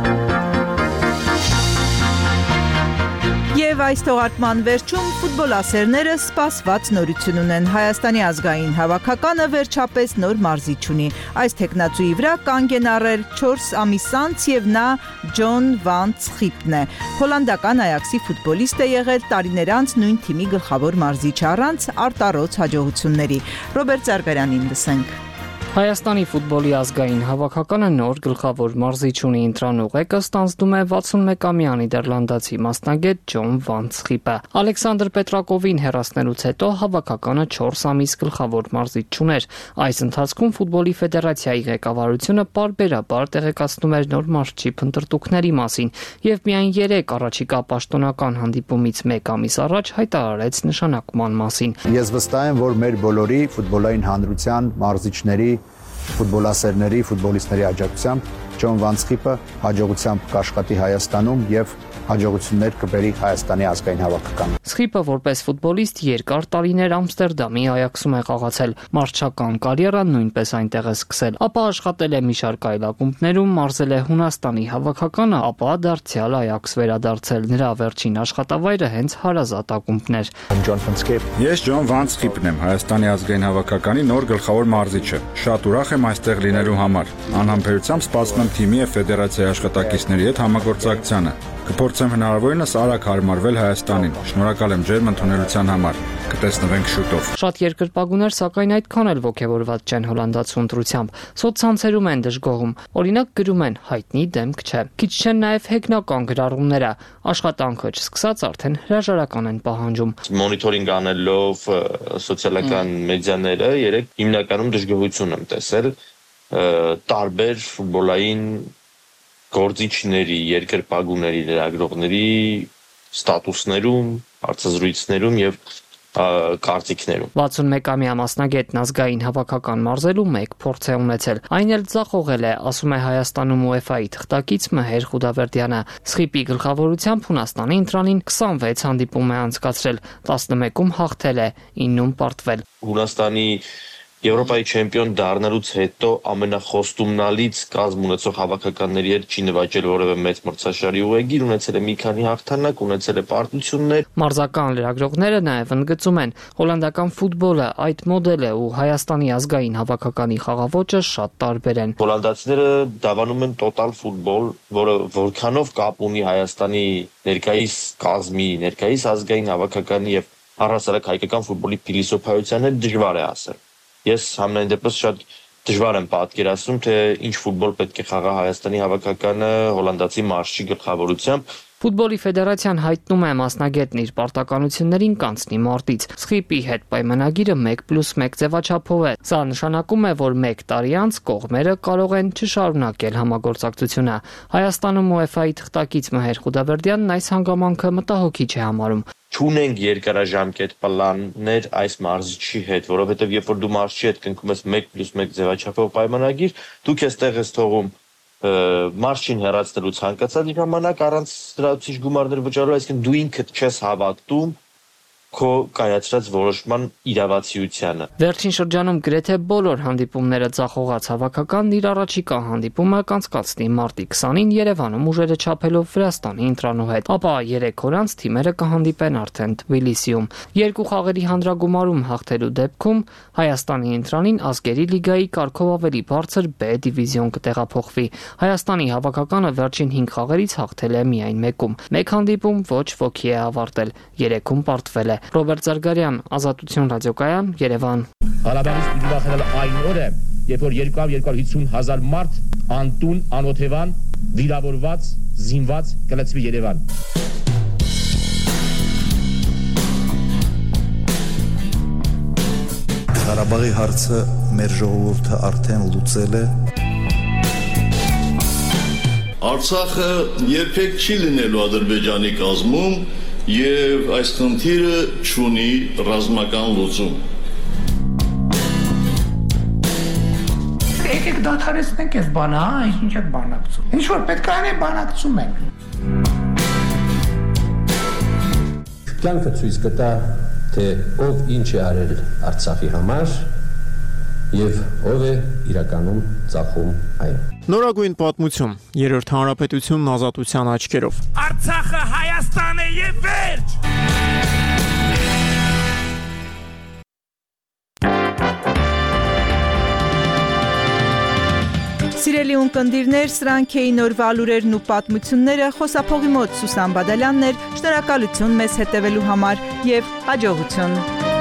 Եվ այս թողարկման վերջում ֆուտբոլասերները սպասված նորություն ունեն։ Հայաստանի ազգային հավաքականը վերջապես նոր մարզիչ ունի։ Այս տեխնացուի վրա կանգ են առել չորս ամիս անց եւ նա Ջոն Վան Ցխիպն է։ Հոլանդական Այաքսի ֆուտբոլիստ է եղել տարիներ անց նույն թիմի գլխավոր մարզիչ առանց արտառոց հաջողությունների։ Ռոբերտ Զարգարյանին լսենք։ Հայաստանի ֆուտբոլի ազգային հավաքականը նոր գլխավոր մարզիչ ունի, ընտրանուղեկը ստանձնում է վաթսունմեկամյա նիդերլանդացի մասնագետ Ջոն Վան Ցխիպը։ Ալեքսանդր Պետրակովին հեռացնելուց հետո հավաքականը չորս ամիս գլխավոր մարզիչ չուներ։ Այս ընթացքում ֆուտբոլի ֆեդերացիայի ղեկավարությունը պարբերաբար տեղեկացնում էր նոր մարզչի փնտրտուքների մասին եւ միայն երեք առաջիկա պաշտոնական հանդիպումից մեկ ամիս առաջ հայտարարեց նշանակման մասին։ Ես վստահ եմ, որ մեր բոլորի ֆուտբոլային հանրության մարզիչների ֆուտբոլասերների, ֆուտբոլիստների աջակցությամբ Ջոն Վան Ցխիպը հաջողությամբ կաշխատի Հայաստանում եւ հաջողություններ կբերի Հայաստանի ազգային հավաքականը։ Ցխիպը որպես ֆուտբոլիստ երկար տարիներ Ամստերդամի Այաքսում է խաղացել, մարզչական կարիերան նույնպես այնտեղ է սկսել, ապա աշխատել է մի շարք այլ ակումբներում, մարզել է Հունաստանի հավաքականը, ապա դարձյալ Այաքս վերադարձել։ Նրա վերջին աշխատավայրը հենց հարազատ ակումբն էր։ Ես Ջոն Վան Ցխիպն եմ, Հայաստանի ազգային հավաքականի նոր գլխավոր մարզիչը։ Շատ ուրախ եմ այստեղ լինելու համար։ Անհամբերությամբ սպասում եմ թիմի եւ ֆեդերացիայի աշխատակիցների հետ համագործակցությանը։ Կփորձեմ հնարավորինս արագ հարմարվել Հայաստանին։ Շնորհակալ եմ ջերմ ընդունելության համար։ Կտեսնվենք շուտով։ Շատ երկրպագուներ սակայն այդքան էլ ոգևորված չեն հոլանդացու ընտրությամբ։ Սոցցանցերում են դժգոհում։ Օրինակ գրում են՝ հայտնի դեմք չէ։ Քիչ չեն նաև հեգնական գրառումները։ Աշխատանքը չսկսած արդեն հրաժարական են պահանջում։ Մոնիտորինգ անելով սոցիալական մեդիաները երեք հիմնականում դժգոհություն եմ տեսել տարբեր ֆուտբոլային գործիչների, երկրպագուների, լրագրողների ստատուսներում, հարցազրույցներում եւ կարծիքներում։ վաթսունմեկամյա մասնագետն ազգային հավաքական մարզելու մեկ փորձ է ունեցել։ Այն էլ ձախողել է, ասում է Հայաստանում ՈՒԵՖԱ-ի թղթակից Մհեր Խուդավերդյանը։ Սխիպի գլխավորությամբ Հունաստանի ընտրանին քսանվեց հանդիպում է անցկացրել, տասնմեկում հաղթել է, իննում պարտվել։ Հունաստանի Եվրոպայի չեմպիոն դառնալուց հետո ամենախոստումնալից կազմ ունեցող հավաքականների հետ չի նվաճել որևէ մեծ մրցաշարի ուղեգիր, ունեցել է մի քանի հաղթանակ, ունեցել է պարտություններ։ Մարզական լրագրողները նաև ընդգծում են, հոլանդական ֆուտբոլը այդ մոդել է ու Հայաստանի ազգային հավաքականի խաղաոճը շատ տարբեր են։ Հոլանդացիները դավանում են տոտալ ֆուտբոլ, որը որքանով կապ ունի Հայաստանի ներկայիս կազմի, ներկայիս ազգային հավաքականի եւ առհասարակ հայկական ֆուտբոլի փիլիսոփայության հետ դժվար է ասել։ Ես համենայն դեպս շատ դժվար եմ պատկերացնում, թե ինչ ֆուտբոլ պետք է խաղա Հայաստանի հավաքականը հոլանդացի մարզչի գլխավորությամբ։ Ֆուտբոլի ֆեդերացիան հայտնում է մասնագետն իր պարտականություններին կանցնի մարտից։ Սխիպի հետ պայմանագիրը մեկ պլյուս մեկ ձևաչափով է։ Սա նշանակում է, որ մեկ տարի անց կողմերը կարող են չշարունակել համագործակցությունը։ Հայաստանում ՈՒԵՖԱ-ի թղթակից Մհեր Խուդավերդյանն այս հանգամանքը մտահոգիչ է համարում։ Չունենք երկարաժամկետ պլաններ այս մարզչի հետ, որովհետև երբ որ դու մարզչի հետ կնքում ես մեկ պլյուս մեկ ձևաչափով պայմանագիր, դու քեզ տեղ ես թողում մարզչին հեռացնելու ցանկացած ժամանակ առանց լրացուցիչ գումարներ վճարելու, այսինքն դու ինքդ չես հավատում քո կայացրած որոշման իրավացիությանը։ Վերջին շրջանում գրեթե բոլոր հանդիպումները ձախողած հավաքականն իր առաջիկա հանդիպումը կանցկացնի մարտի քսանին Երևանում ուժերը չափելով Վրաստանի ընտրանու հետ, ապա երեք օր անց թիմերը կհանդիպեն արդեն Թբիլիսիում։ Երկու խաղերի հանրագումարում հաղթելու դեպքում Հայաստանի ընտրանին ազգերի լիգայի կարգով ավելի բարձր B դիվիզիոն կտեղափոխվի։ Հայաստանի հավաքականը վերջին հինգ խաղերից հաղթել է միայն մեկում։ Մեկ հանդիպում ոչ ոքի է ավարտել, երեքում պարտվել է։ Ռոբերտ Զարգարյան, Ազատություն ռադիոկայան, Երևան։ Ղարաբաղից պիտի վախենալ այն օրը, երբ որ երկու հարյուր հիսուն հազար մարդ անտուն, անօթևան, վիրավորված, զինված կլցվի Երևան։ Ղարաբաղի հարցը մեր ժողովուրդը արդեն լուծել է։ Արցախը երբեք չի լինելու Ադրբեջանի կազմում եւ այս խնդիրը չունի ռազմական լուծում։ Եկեք դադարեցնենք այս բանը, հա, ինչ եք բանակցում։ Ինչ որ պետք է անենք, բանակցում ենք։ Կյանքը ցույց կտա, թե ով ինչ է արել Արցախի համար եւ ով է իրականում ծախում այն։ Նորագույն պատմություն, երրորդ հանրապետությունն ազատության աչքերով։ Արցախը Հայաստան է եւ վերջ։ Սիրելի ունկնդիրներ, սրանք էին օրվա լուրերն ու պատմությունները, խոսափողի մոտ Սուսան Բադալյանն էր, շնորհակալություն մեզ հետևելու համար եւ հաջողություն։